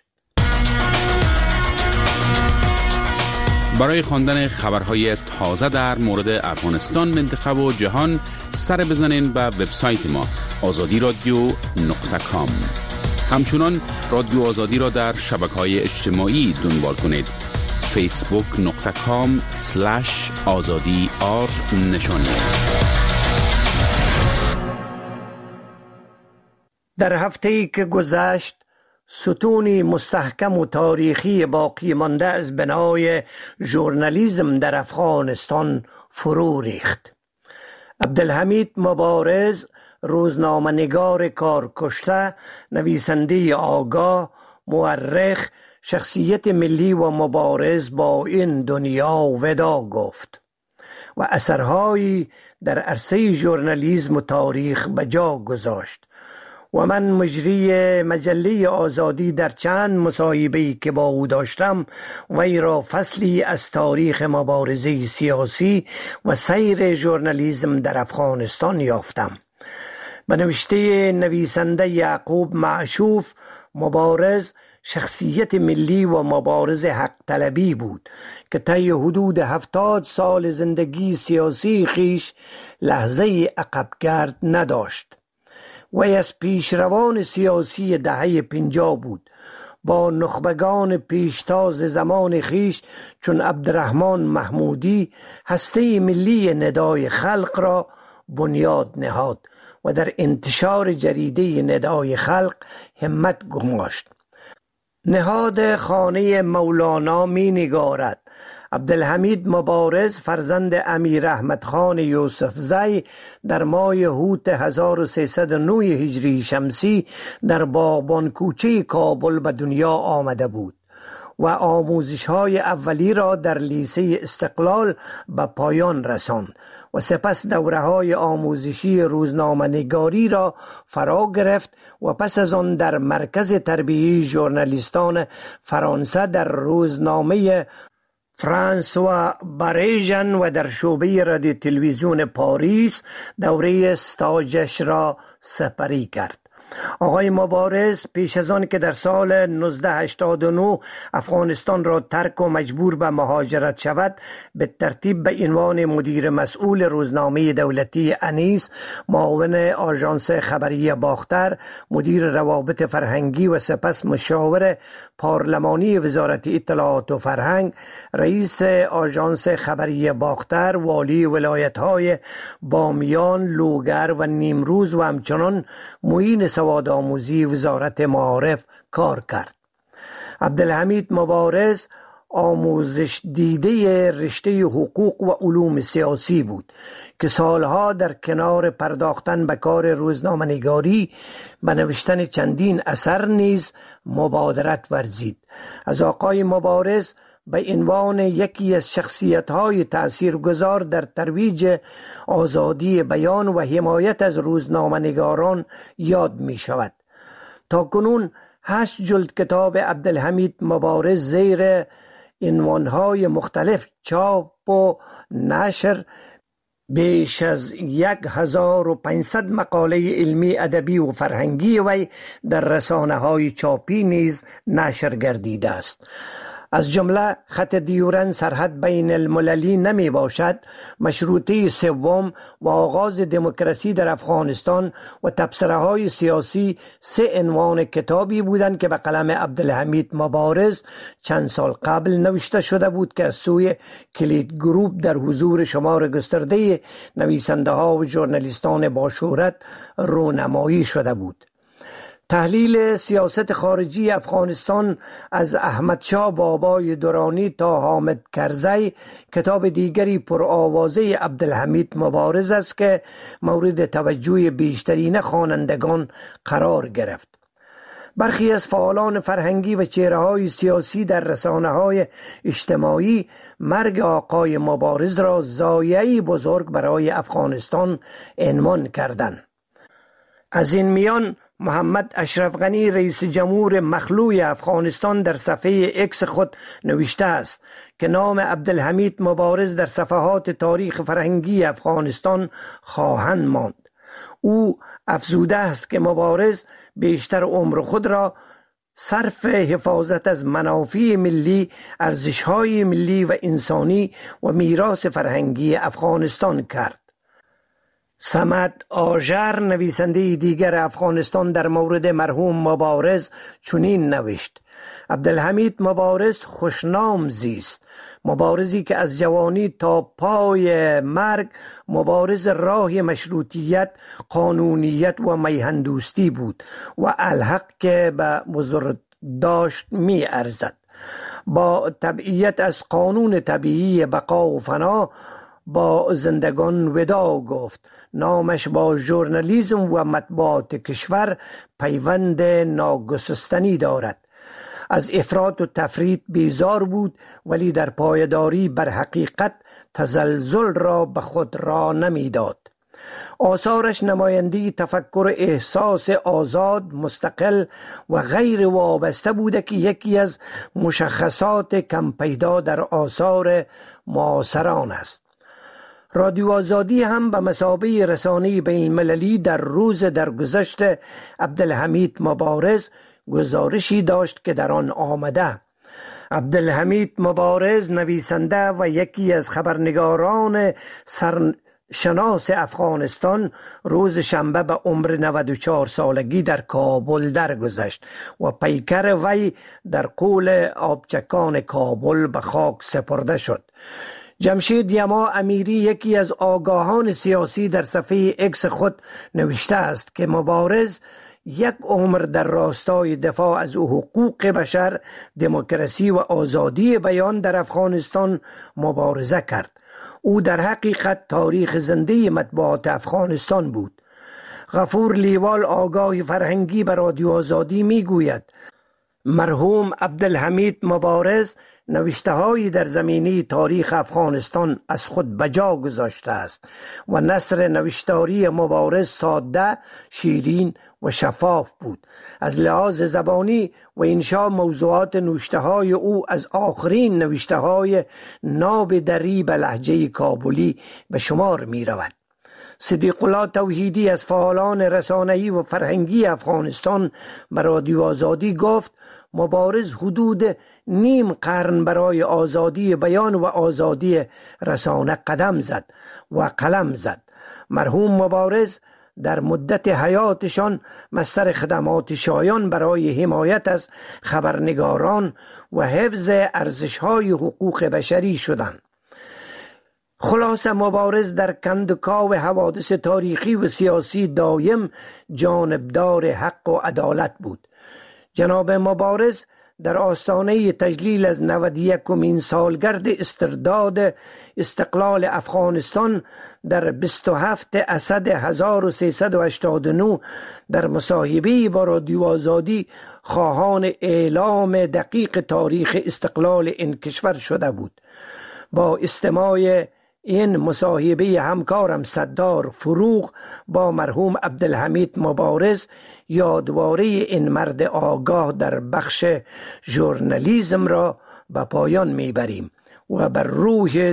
برای خواندن خبرهای تازه در مورد افغانستان، منطقه و جهان سر بزنین به وبسایت ما azadi.radio.com. همچنان رادیو آزادی را در شبکه‌های اجتماعی دنبال کنید. facebook.com/azadi_r در هفته‌ای که گذشت ستونی مستحکم و تاریخی باقی مانده از بنای ژورنالیسم در افغانستان فرو ریخت. عبدالحمید مبارز، روزنامه‌نگار کارکشته، نویسنده آگاه، مورخ، شخصیت ملی و مبارز با این دنیا ودا گفت و اثرهایی در عرصه ژورنالیسم و تاریخ به جا گذاشت و من مجری مجله آزادی در چند مصاحبه‌ای که با او داشتم وی را فصلی از تاریخ مبارزه سیاسی و سیر ژورنالیسم در افغانستان یافتم. به نوشته نویسنده یعقوب معشوف، مبارز شخصیت ملی و مبارز حق طلبی بود که طی حدود 70 سال زندگی سیاسی خیش لحظه عقبگرد نداشت. وی از پیشروان سیاسی دهه 50 بود. با نخبگان پیشتاز زمان خیش چون عبدالرحمن محمودی هسته ملی ندای خلق را بنیاد نهاد و در انتشار جریده ندای خلق همت گماشت. نهاد خانه مولانا می نگارد. عبدالحمید مبارز فرزند امیر احمد خان یوسف زی در ماه هوت 1309 هجری شمسی در باغبان کوچه کابل به دنیا آمده بود و آموزش های اولی را در لیسه استقلال به پایان رساند و سپس دوره های آموزشی روزنامه نگاری را فرا گرفت و پس از آن در مرکز تربیتی ژورنالیستان فرانسه در روزنامه فرانسوا باریژن و در شعبه رادیو تلویزیون پاریس دوره استاجش را سپری کرد. آقای مبارز پیش از آن که در سال 1989 افغانستان را ترک و مجبور به مهاجرت شود، به ترتیب به عنوان مدیر مسئول روزنامه دولتی انیس، معاون آژانس خبری باختر، مدیر روابط فرهنگی و سپس مشاور پارلمانی وزارت اطلاعات و فرهنگ، رئیس آژانس خبری باختر، والی ولایت‌های بامیان، لوگر و نیمروز و همچنان معین سواد آموزی وزارت معارف کار کرد. عبدالحمید مبارز آموزش دیده رشته حقوق و علوم سیاسی بود که سالها در کنار پرداختن به کار روزنامه نگاری به نوشتن چندین اثر نیز مبادرت ورزید. از آقای مبارز به عنوان یکی از شخصیت‌های تأثیرگذار در ترویج آزادی بیان و حمایت از روزنامه‌نگاران یاد می‌شود. تاکنون 8 جلد کتاب عبدالحمید مبارز زیر عنوان‌های مختلف چاپ و نشر، بیش از 1500 مقاله علمی، ادبی و فرهنگی وی در رسانه‌های چاپی نیز نشر گردیده است. از جمله خط دیورن سرحد بین المللی نمی باشد، مشروطه سوم و آغاز دموکراسی در افغانستان و تبصره های سیاسی 3 عنوان کتابی بودند که به قلم عبدالحمید مبارز چند سال قبل نوشته شده بود که از سوی کلید گروپ در حضور شمار گسترده نویسنده ها و ژورنالیستان با شهرت رونمایی شده بود. تحلیل سیاست خارجی افغانستان از احمد شاه بابای درانی تا حامد کرزی کتاب دیگری پرآوازه عبدالحمید مبارز است که مورد توجه بیشترین خوانندگان قرار گرفت. برخی از فعالان فرهنگی و چهره‌های سیاسی در رسانه‌های اجتماعی مرگ آقای مبارز را ضایعه‌ای بزرگ برای افغانستان عنوان کردند. از این میان محمد اشرف غنی رئیس جمهور مخلوع افغانستان در صفحه اکس خود نوشته است که نام عبدالحمید مبارز در صفحات تاریخ فرهنگی افغانستان خواهند ماند. او افزوده است که مبارز بیشتر عمر خود را صرف حفاظت از منافع ملی، ارزش‌های ملی و انسانی و میراث فرهنگی افغانستان کرد. صمد آژر نویسنده دیگر افغانستان در مورد مرحوم مبارز چنین نوشت: عبدالحمید مبارز خوشنام زیست، مبارزی که از جوانی تا پای مرگ مبارز راه مشروطیت، قانونیت و میهندوستی بود و الحق که به بزرگ داشت می ارزد. با تبعیت از قانون طبیعی بقا و فنا با زندگان وداع گفت. نامش با ژورنالیسم و مطبوعات کشور پیوند ناگسستنی دارد. از افراط و تفرید بیزار بود، ولی در پایداری بر حقیقت تزلزل را به خود را نمیداد. آثارش نماینده تفکر احساس آزاد، مستقل و غیر وابسته بوده که یکی از مشخصات کم پیدا در آثار معاصران است. رادیو آزادی هم به مثابه رسانه بین المللی در روز درگذشت عبدالحمید مبارز گزارشی داشت که در آن آمده: عبدالحمید مبارز نویسنده و یکی از خبرنگاران سرشناس افغانستان روز شنبه به عمر 94 سالگی در کابل درگذشت و پیکر وی در قول آبچکان کابل به خاک سپرده شد. جمشید یما امیری یکی از آگاهان سیاسی در صفحه اکس خود نوشته است که مبارز یک عمر در راستای دفاع از حقوق بشر، دموکراسی و آزادی بیان در افغانستان مبارزه کرد. او در حقیقت تاریخ زنده مطبوعات افغانستان بود. غفور لیوال آگاه فرهنگی به رادیو آزادی می گوید مرحوم عبدالحمید مبارز نوشته‌هایی در زمینه تاریخ افغانستان از خود بجا گذاشته است و نثر نوشتاری مبارز ساده، شیرین و شفاف بود. از لحاظ زبانی و انشاء موضوعات نوشته‌های او از آخرین نوشته‌های ناب دری به لهجه کابلی به شمار می رود. صدیق الله توحیدی از فعالان رسانه‌ای و فرهنگی افغانستان به رادیو آزادی گفت مبارز حدود نیم قرن برای آزادی بیان و آزادی رسانه قدم زد و قلم زد. مرحوم مبارز در مدت حیاتشان مصدر خدمات شایان برای حمایت از خبرنگاران و حفظ ارزش‌های حقوق بشری شدند. خلاصه مبارز در کندوکاو حوادث تاریخی و سیاسی دایم جانبدار حق و عدالت بود. جناب مبارز در آستانه تجلیل از 91مین سالگرد استرداد استقلال افغانستان در 27 اسد 1389 در مصاحبه‌ای با رادیو آزادی خواهان اعلام دقیق تاریخ استقلال این کشور شده بود. با استماع این مصاحبه همکارم صدار فروغ با مرحوم عبدالحمید مبارز یادواره این مرد آگاه در بخش ژورنالیسم را به پایان میبریم و بر روح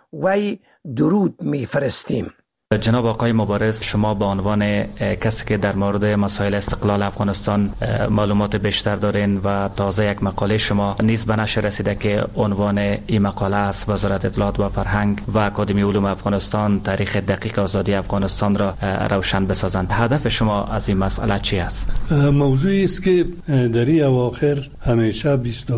وی درود میفرستیم. جناب آقای مبارز، شما به عنوان کسی که در مورد مسائل استقلال افغانستان معلومات بیشتر دارین و تازه یک مقاله شما نیز به نشر رسیده که عنوان این مقاله است وزارت اطلاعات و فرهنگ و اکادمی علوم افغانستان تاریخ دقیق آزادی افغانستان را روشن بسازند. هدف شما از این مسئله چی است؟ موضوعی است که در این اواخر همیشه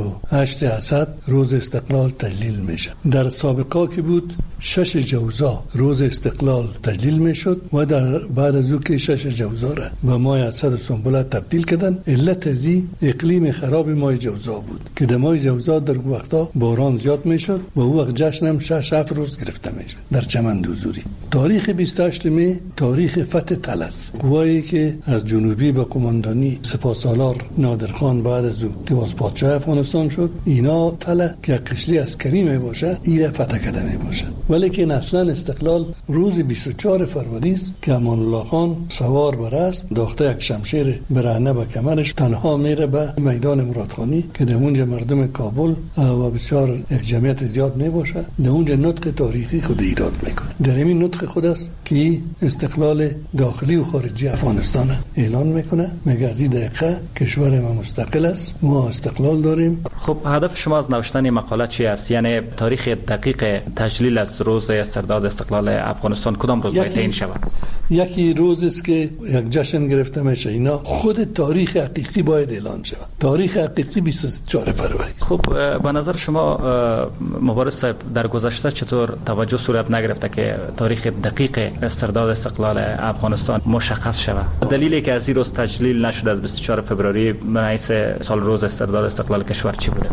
28 اسد روز استقلال تجلیل میشه. در سابقه که بود 6 جوزا روز استقلال تجلیل میشد و در بعد از او که 6 جوزا را به ماه اسد سنبله تبدیل کردن. علت ازی اقلیم خراب ماه جوزا بود که در ماه جوزا در وقتا باران زیاد میشد و او وقت جشن هم 6 روز گرفته میشد در چمن حضوری. تاریخ 28 می تاریخ فتح طلس، قوایی که از جنوبی به قماندانی سپاسالار نادرخان بعد از او که واس پادشاه افغانستان شد، اینا طلع که قشلی عسکری می باشه ایره فتح کرده می باشه. ولی که اصلا استقلال روز 24 فروری است که امان الله خان سوار بر اسب داخته یک شمشیر برهنه به کمرش تنها میره به میدان مرادخانی که در اونجا مردم کابل و بسیار جمعیت زیاد می باشه. در اونجا نطق تاریخی خود ایراد میکنه. در این نطق خود است که استقلال داخلی و خارجی افغانستان اعلان میکنه. میگه از این دقیقه کشور ما مستقل است، ما استقلال داریم. خب هدف شما از نوشتن مقاله چی است؟ یعنی تاریخ دقیق تجلیل از روز استرداد استقلال افغانستان کدام روز باید تعیین شود؟ یکی روز است که یک جشن گرفته میشه. اینا خود تاریخ حقیقی باید اعلان شود. تاریخ حقیقی 24 فروری. خب به نظر شما مبارز صاحب در گذشته چطور توجه صورت نگرفته که تاریخ دقیق استرداد استقلال افغانستان مشخص شود؟ دلیلی که از این روز تجلیل نشد از 24 فوریه به حیث سال روز استرداد استقلال کشور چی بوده؟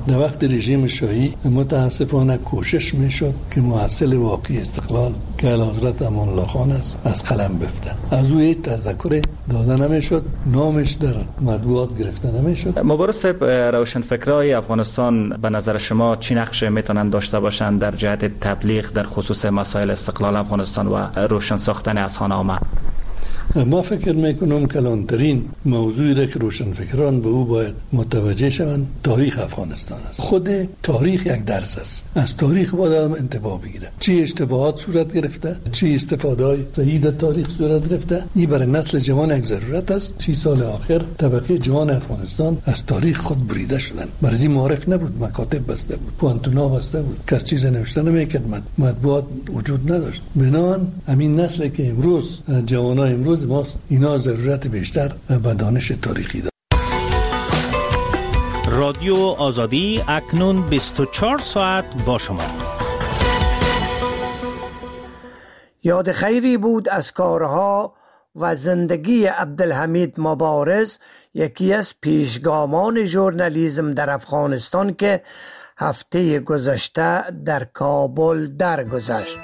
در وقت رژیم شاهی متاسفانه کوشش میشد که محصل واقعی استقلال که اعلیحضرت امان الله خان است از قلم بفته. از او هیچ تذکر داده نمیشد، نامش در مطبوعات گرفته نمیشد. مبارز صاحب، روشنفکرای افغانستان به نظر شما چی نقش میتونن داشته باشند در جهت تبلیغ در خصوص مسائل استقلال افغانستان و روشن ساختن اذهان‌عامه؟ ما فکر میکنم کلانترین موضوعی را که روشنفکران به او باید متوجه شوند تاریخ افغانستان است. خود تاریخ یک درس است. از تاریخ باید آدم انتباه بگیره. چی اشتباهات صورت گرفته، چی استفاده‌های صحیح در تاریخ صورت گرفته. این برای نسل جوان یک ضرورت است. 30 سال آخر طبقه جوان افغانستان از تاریخ خود بریده شدند. برای معرف نبود، مکاتب بسته بود، پوانتونا بسته بود، کس چیز نوشته نمیکرد، مطبوعات وجود نداشت. بنابراین همین نسلی که امروز جوانای امروز ماست، اینا ضرورت بیشتر به دانش تاریخی دارند. رادیو آزادی اکنون 24 ساعت با شما. یاد خیری بود از کارها و زندگی عبدالحمید مبارز، یکی از پیشگامان ژورنالیسم در افغانستان که هفته گذشته در کابل درگذشت.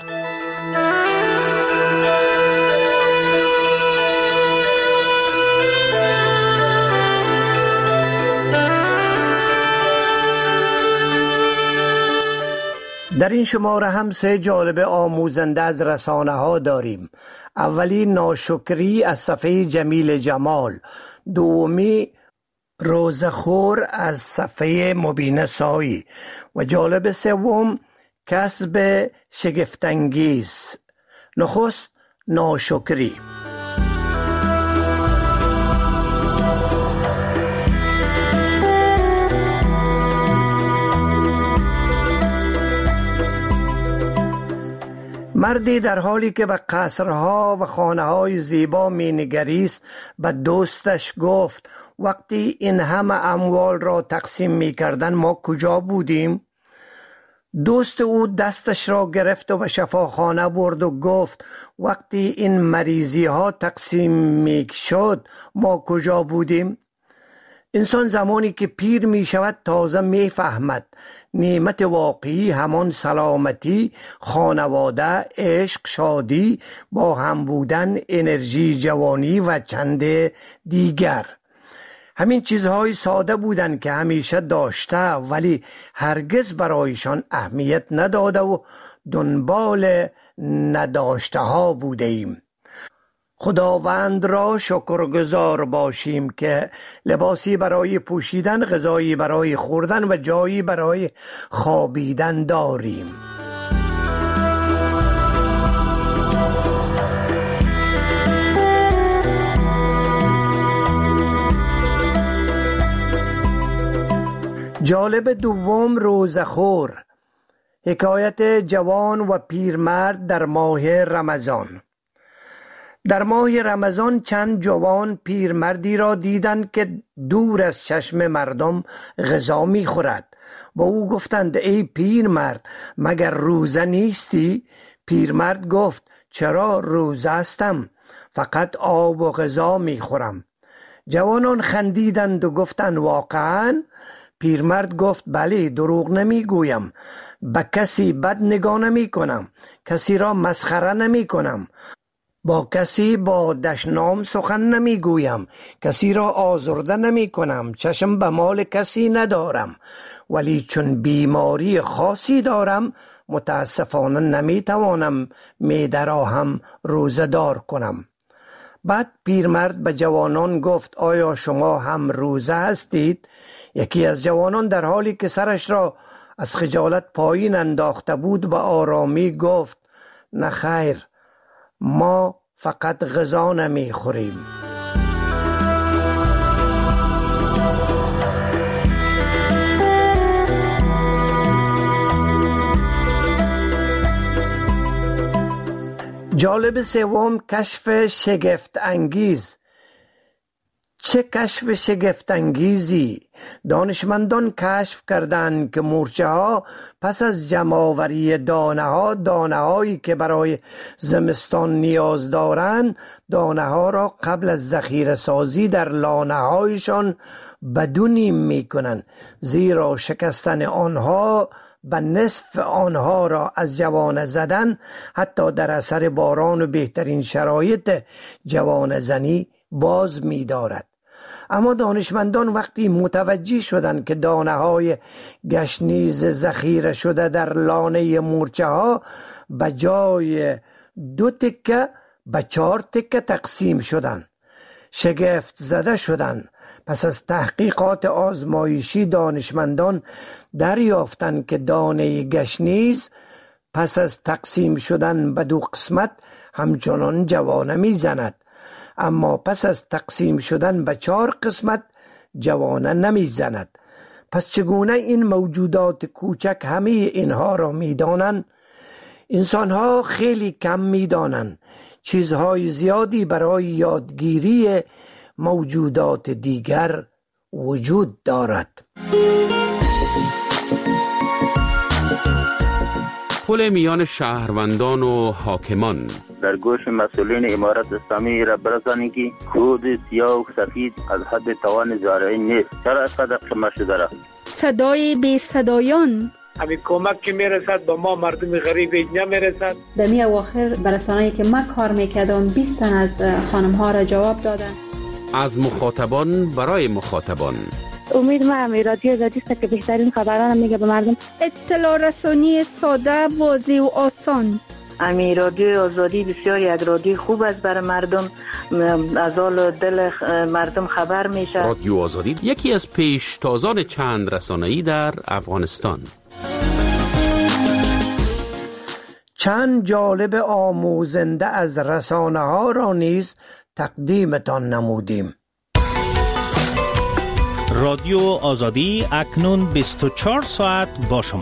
در این شماره هم 3 جالب آموزنده از رسانه ها داریم. اولی ناشکری از صفحه جمیل جمال، دومی روزخور از صفحه مبینه سایی و جالب سوم کسب شگفت‌انگیز. نخست ناشکری. مردی در حالی که به قصرها و خانه‌های زیبا می‌نگریست به دوستش گفت وقتی این همه اموال را تقسیم می‌کردند ما کجا بودیم؟ دوست او دستش را گرفت و به شفاخانه برد و گفت وقتی این مریضی‌ها تقسیم می‌شد ما کجا بودیم؟ انسان زمانی که پیر می شود تازه می فهمد نعمت واقعی همان سلامتی، خانواده، عشق، شادی، با هم بودن، انرژی جوانی و چند دیگر. همین چیزهای ساده بودند که همیشه داشته ولی هرگز برایشان اهمیت نداده و دنبال نداشته ها بوده ایم. خداوند را شکرگزار باشیم که لباسی برای پوشیدن، غذایی برای خوردن و جایی برای خوابیدن داریم. جالب دوم روزخور، حکایت جوان و پیرمرد در ماه رمضان. در ماه رمضان چند جوان پیرمردی را دیدند که دور از چشم مردم غذا می خورد. با او گفتند ای پیرمرد مگر روزه نیستی؟ پیرمرد گفت چرا روزه هستم، فقط آب و غذا می خورم. جوانان خندیدند و گفتند واقعا؟ پیرمرد گفت بله، دروغ نمی گویم. به کسی بد نگاه نمی کنم، کسی را مسخره نمی کنم، با کسی با دشنام سخن نمی گویم، کسی را آزرده نمی کنم، چشم به مال کسی ندارم، ولی چون بیماری خاصی دارم متاسفانه نمی توانم معده را هم روزه دار کنم. بعد پیرمرد به جوانان گفت آیا شما هم روزه هستید؟ یکی از جوانان در حالی که سرش را از خجالت پایین انداخته بود به آرامی گفت نه خیر، ما فقط غذا نمی خوریم. جالب سوم کشف شگفت انگیز. چه کشف شگفت‌انگیزی! دانشمندان کشف کردند که مورچه ها پس از جمع‌آوری دانه هایی که برای زمستان نیاز دارند، دانه ها را قبل از ذخیره سازی در لانه هایشان بدونیم می کنند، زیرا شکستن آنها به نصف آنها را از جوانه زدن، حتی در اثر باران و بهترین شرایط جوانه زنی باز می دارد. اما دانشمندان وقتی متوجه شدند که دانه های گشنیز ذخیره شده در لانه مورچه ها به جای 2 تکه به 4 تکه تقسیم شدند، شگفت زده شدند. پس از تحقیقات آزمایشی دانشمندان دریافتند که دانه گشنیز پس از تقسیم شدن به 2 قسمت همچنان جوانه می زند، اما پس از تقسیم شدن به 4 قسمت جوانه نمی زند. پس چگونه این موجودات کوچک همه اینها را می دانند؟ انسان ها خیلی کم می دانند. چیزهای زیادی برای یادگیری موجودات دیگر وجود دارد. پل میان شهروندان و حاکمان. در گوش مسئولین امارت اسلامی را برسانید که کود سیاه و سفید از حد توان زارعی نیست. چرا اینقدر قمه شده را؟ صدای بی صدایان. همین کمک که میرسد به ما مردم غریب اینجا میرسد. در می اواخر برسانه‌ای که من کار میکردم 20 تن از خانم ها را جواب دادن. از مخاطبان برای مخاطبان. امید من رادیو آزادی است که بهترین خبران میگه به مردم. اطلاع رسانی ساده، واضح و آسان. رادیو آزادی بسیار یک رادیو خوب است برای مردم، از حال دل مردم خبر میشه. رادیو آزادی یکی از پیشتازان چند رسانه‌ای در افغانستان. چند جالب آموزنده از رسانه ها را نیز تقدیمتان نمودیم. رادیو آزادی اکنون 24 ساعت با شما.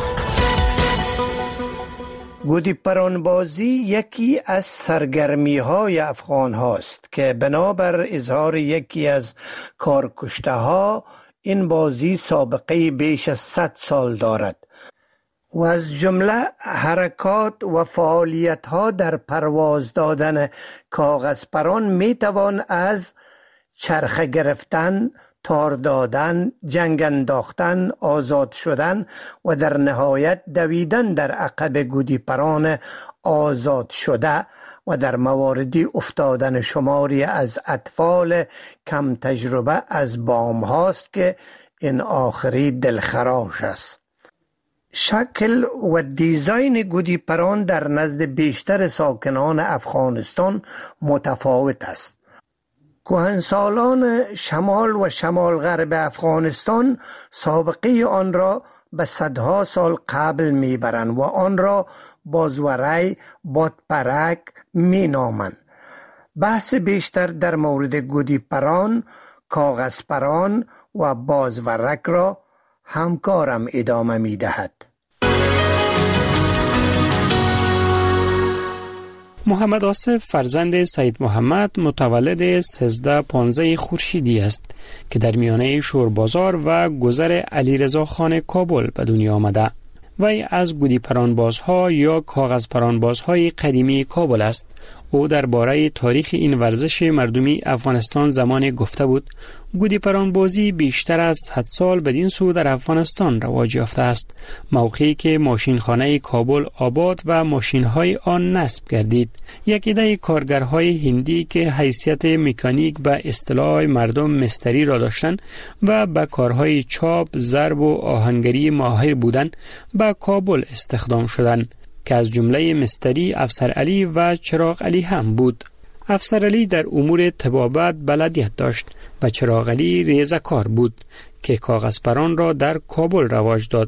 گودی پرانبازی یکی از سرگرمی های افغان هاست که بنابر اظهار یکی از کارکشته ها این بازی سابقه بیش از 100 سال دارد و از جمله حرکات و فعالیت ها در پرواز دادن کاغذ پران می توان از چرخه گرفتن، تار دادن، جنگ انداختن، آزاد شدن و در نهایت دویدن در عقب گودی پران آزاد شده و در مواردی افتادن شماری از اطفال کم تجربه از بام هاست که این آخری دلخراش است. شکل و دیزاین گودی پران در نزد بیشتر ساکنان افغانستان متفاوت است. کهنسالان شمال و شمال غرب افغانستان سابقه آن را به صدها سال قبل میبرند و آن را بازوری بادپرک می نامند. بحث بیشتر در مورد گودی پران، کاغذ پران و بازورک را همکارم ادامه می دهد. محمد آصف فرزند سید محمد متولد 1315 خورشیدی است که در میانه شوربازار و گذر علیرضا خان کابل به دنیا آمده. وی از گودی پرانبازها یا کاغذ پرانبازهای قدیمی کابل است. او درباره تاریخ این ورزش مردمی افغانستان زمان گفته بود: گودی پرانبازی بیشتر از 100 سال بدین سو در افغانستان رواج یافته است، موقعی که ماشینخانه کابل آباد و ماشین‌های آن نصب گردید. یک عده کارگرهای هندی که حیثیت مکانیک به اصطلاح مردم مستری را داشتند و به کارهای چاپ، ضرب و آهنگری ماهر بودند، به کابل استخدام شدند که از جمله مستری افسر علی و چراغ علی هم بود. افسر علی در امور طبابت بلدیت داشت و چراغ علی ریزه‌کار بود که کاغذ پران را در کابل رواج داد.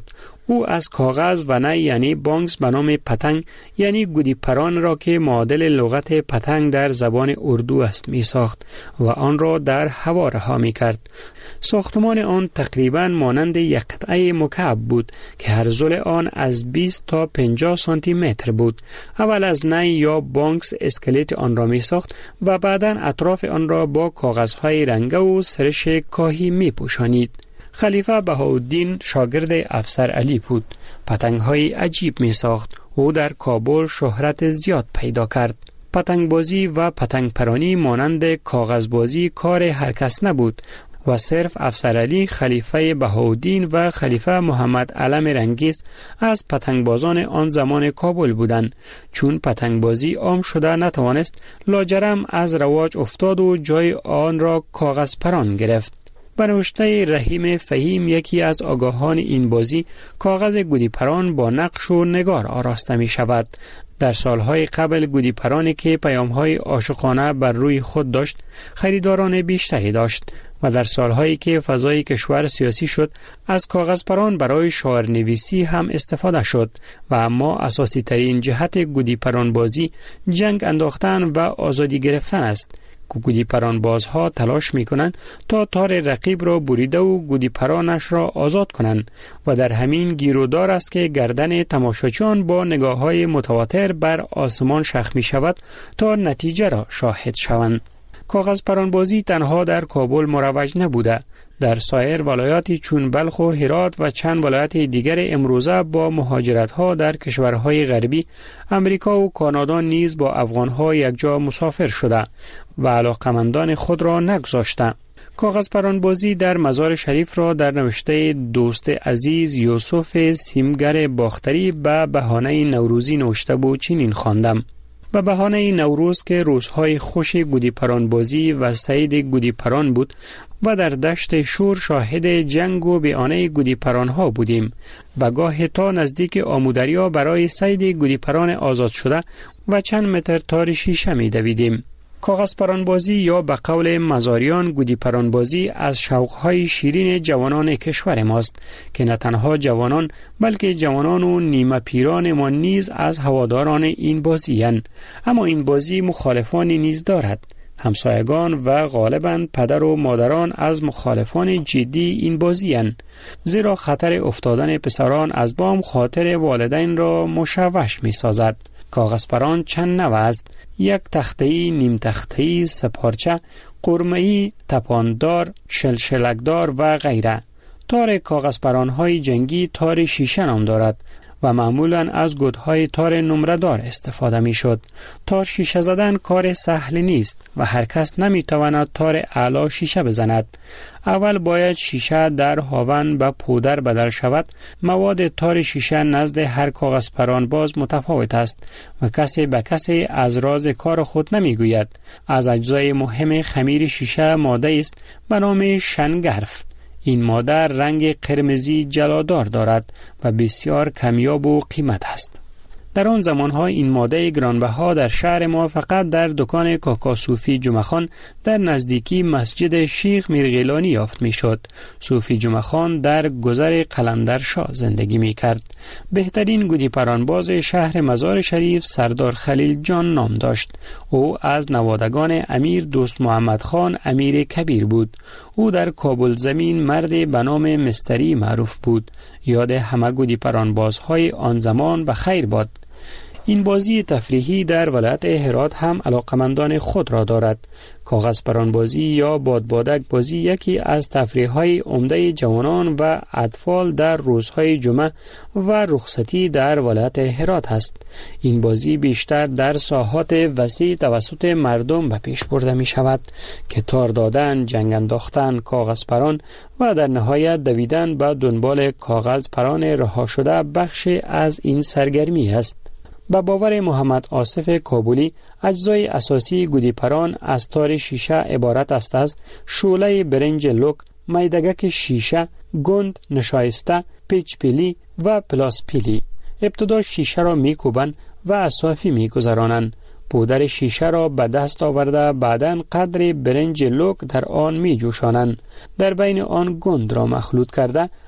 او از کاغذ و نه یعنی بانکس به نام پتنگ یعنی گودی پران را که معادل لغت پتنگ در زبان اردو است می ساخت و آن را در هوا رها می کرد. ساختمان آن تقریبا مانند یک قطعه مکعب بود که هر ضلع آن از 20 تا 50 سانتی متر بود. اول از نی یا بانکس اسکلت آن را می ساخت و بعدا اطراف آن را با کاغذهای رنگه و سرش کاهی می پوشانید. خلیفه بهاءالدین شاگرد افسر علی بود. پتنگ‌های عجیب می ساخت. او در کابل شهرت زیاد پیدا کرد. پتنگ بازی و پتنگ پرانی مانند کاغذ بازی کار هر کس نبود و صرف افسر علی، خلیفه بهاءالدین و خلیفه محمد علم رنگیز از پتنگ بازان آن زمان کابل بودند. چون پتنگ بازی عام شده نتوانست، لاجرم از رواج افتاد و جای آن را کاغذ پران گرفت. به نوشته رحیم فهیم، یکی از آگاهان این بازی، کاغذ گودی پران با نقش و نگار آراسته می شود. در سالهای قبل گودی پرانی که پیامهای عاشقانه بر روی خود داشت خریداران بیشتری داشت و در سالهایی که فضای کشور سیاسی شد از کاغذ پران برای شعارنویسی هم استفاده شد و اما اساسی ترین جهت گودی پران بازی جنگ انداختن و آزادی گرفتن است. گودی پران بازها تلاش می کنند تا تار رقیب را بریده و گودی پرانش را آزاد کنند و در همین گیرودار است که گردن تماشاچیان با نگاه های متواتر بر آسمان شخ می شود تا نتیجه را شاهد شوند. کاغذ پران بازی تنها در کابل مروج نبوده. در سایر ولایات چون بلخ و هرات و چند ولایت دیگر امروزه با مهاجرت‌ها در کشورهای غربی، امریکا و کانادا نیز با افغان‌ها یکجا مسافر شده و علاقمندان خود را نگذاشته. کاغذ پران بازی در مزار شریف را در نوشته دوست عزیز یوسف سیمگر باختری به بهانه نوروزی نوشته بود چنین خواندم: به بهانه نوروز که روزهای خوش گودی پران بازی و صید گودی پران بود و در دشت شور شاهد جنگ و بیانه گودی پران ها بودیم و گاه تا نزدیک آمودریا برای صید گودی پران آزاد شده و چند متر تار شیشه می دویدیم. کاغذ پران بازی یا به قول مزاریان گودی پران بازی از شوقهای شیرین جوانان کشور ماست که نه تنها جوانان بلکه جوانان و نیمه پیران ما نیز از هواداران این بازی هستند. اما این بازی مخالفانی نیز دارد. همسایگان و غالباً پدر و مادران از مخالفان جدی این بازی هستند، زیرا خطر افتادن پسران از بام خاطر والدین را مشوش می سازد. کاغذ پران چند نوع است: یک تخته‌ای، نیم تخته‌ای، سه‌پارچه، قرمه‌ای، تپاندار، شلشلکدار و غیره. تار کاغذ پران‌های جنگی تار شیشه نام دارد و معمولاً از گودهای تار نمره‌دار استفاده می‌شد. تار شیشه زدن کار سهل نیست و هر کس نمی‌تواند تار اعلی شیشه بزند. اول باید شیشه در هاون به پودر بدل شود. مواد تار شیشه نزد هر کاغذ پران باز متفاوت است و کسی به کسی از راز کار خود نمی‌گوید. از اجزای مهم خمیر شیشه ماده است به نام شنگرف. این ماده رنگ قرمزی جلادار دارد و بسیار کمیاب و قیمت است. در آن زمانها این ماده گرانبها در شهر ما فقط در دکان کاکا صوفی جمعخان در نزدیکی مسجد شیخ میرغیلانی یافت می شد. صوفی جمعخان در گذر قلندرشاه زندگی می کرد. بهترین گودی پرانباز شهر مزار شریف سردار خلیل جان نام داشت. او از نوادگان امیر دوست محمد خان امیر کبیر بود. او در کابل زمین مرد به نام مستری معروف بود. یاد همه گودی پرانبازهای آن زمان به خیر باد. این بازی تفریحی در ولایت هرات هم علاقمندان خود را دارد. کاغذ پران بازی یا بادبادک بازی یکی از تفریح‌های عمده جوانان و اطفال در روزهای جمعه و رخصتی در ولایت هرات است. این بازی بیشتر در ساحات وسیع توسط مردم به پیش برده می شود که تار دادن، جنگ انداختن، کاغذ پران و در نهایت دویدن به دنبال کاغذ پران رها شده بخش از این سرگرمی است. به باور محمد آصف کابلی، اجزای اساسی گودی پران از تار شیشه عبارت است از شعله برنج لوک، میدگک شیشه، گند نشایسته، پیچ پیلی و پلاس پیلی. ابتدا شیشه را میکوبند و اصافی میگذرانند. پودر شیشه را به دست آورده بعداً قدر برنج لوک در آن می جوشانند. در بین آن گند را مخلوط کرده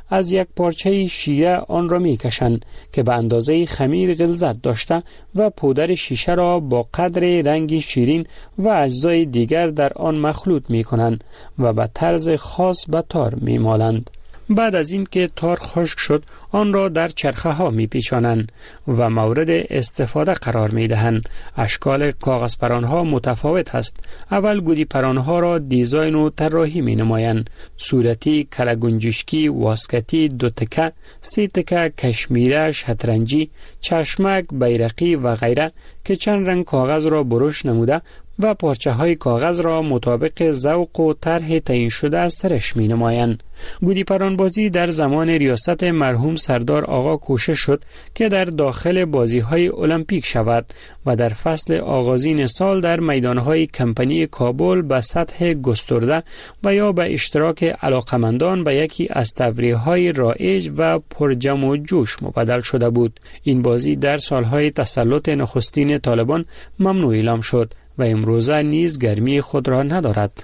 از یک پارچه شیره آن را می کشند که به اندازه خمیر غلظت داشته و پودر شیشه را با قدر رنگ شیرین و اجزای دیگر در آن مخلوط می کنند و به طرز خاص به تار می مالند. بعد از این که تار خشک شد آن را در چرخه ها می پیچانند و مورد استفاده قرار می دهند. اشکال کاغذ پران ها متفاوت است. اول گودی پران ها را دیزاین و طراحی می نمایند. صورتی، کلگنجشکی، واسکتی، دو تکه، سی تکه، کشمیره، شطرنجی، چشمک، بیرقی و غیره که چند رنگ کاغذ را برش نموده و پارچه های کاغذ را مطابق ذوق و طرح تعیین شده از سرش می نمایند. گودی پرانبازی در زمان ریاست مرحوم سردار آقا کوشش شد که در داخل بازی های المپیک شود و در فصل آغازین سال در میدانهای کمپانی کابل به سطح گسترده و یا به اشتراک علاقمندان به یکی از تفریح‌های رایج و پرجم و جوش مبدل شده بود. این بازی در سالهای تسلط نخستین طالبان ممنوع اعلام شد و امروزه نیز گرمی خود را ندارد.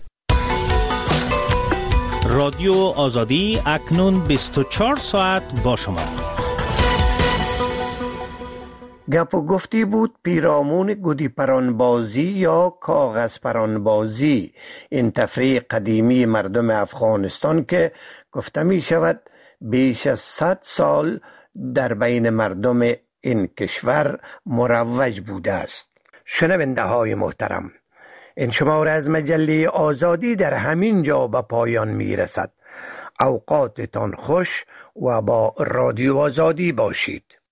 رادیو آزادی اکنون 24 ساعت با شما. گپ و گفتی بود پیرامون گودی پرانبازی یا کاغذ پرانبازی، این تفریح قدیمی مردم افغانستان که گفته می شود بیش از 100 سال در بین مردم این کشور مروج بوده است. شنونده های محترم، این شماره از مجله آزادی در همین جا به پایان می رسد. اوقاتتان خوش و با رادیو آزادی باشید.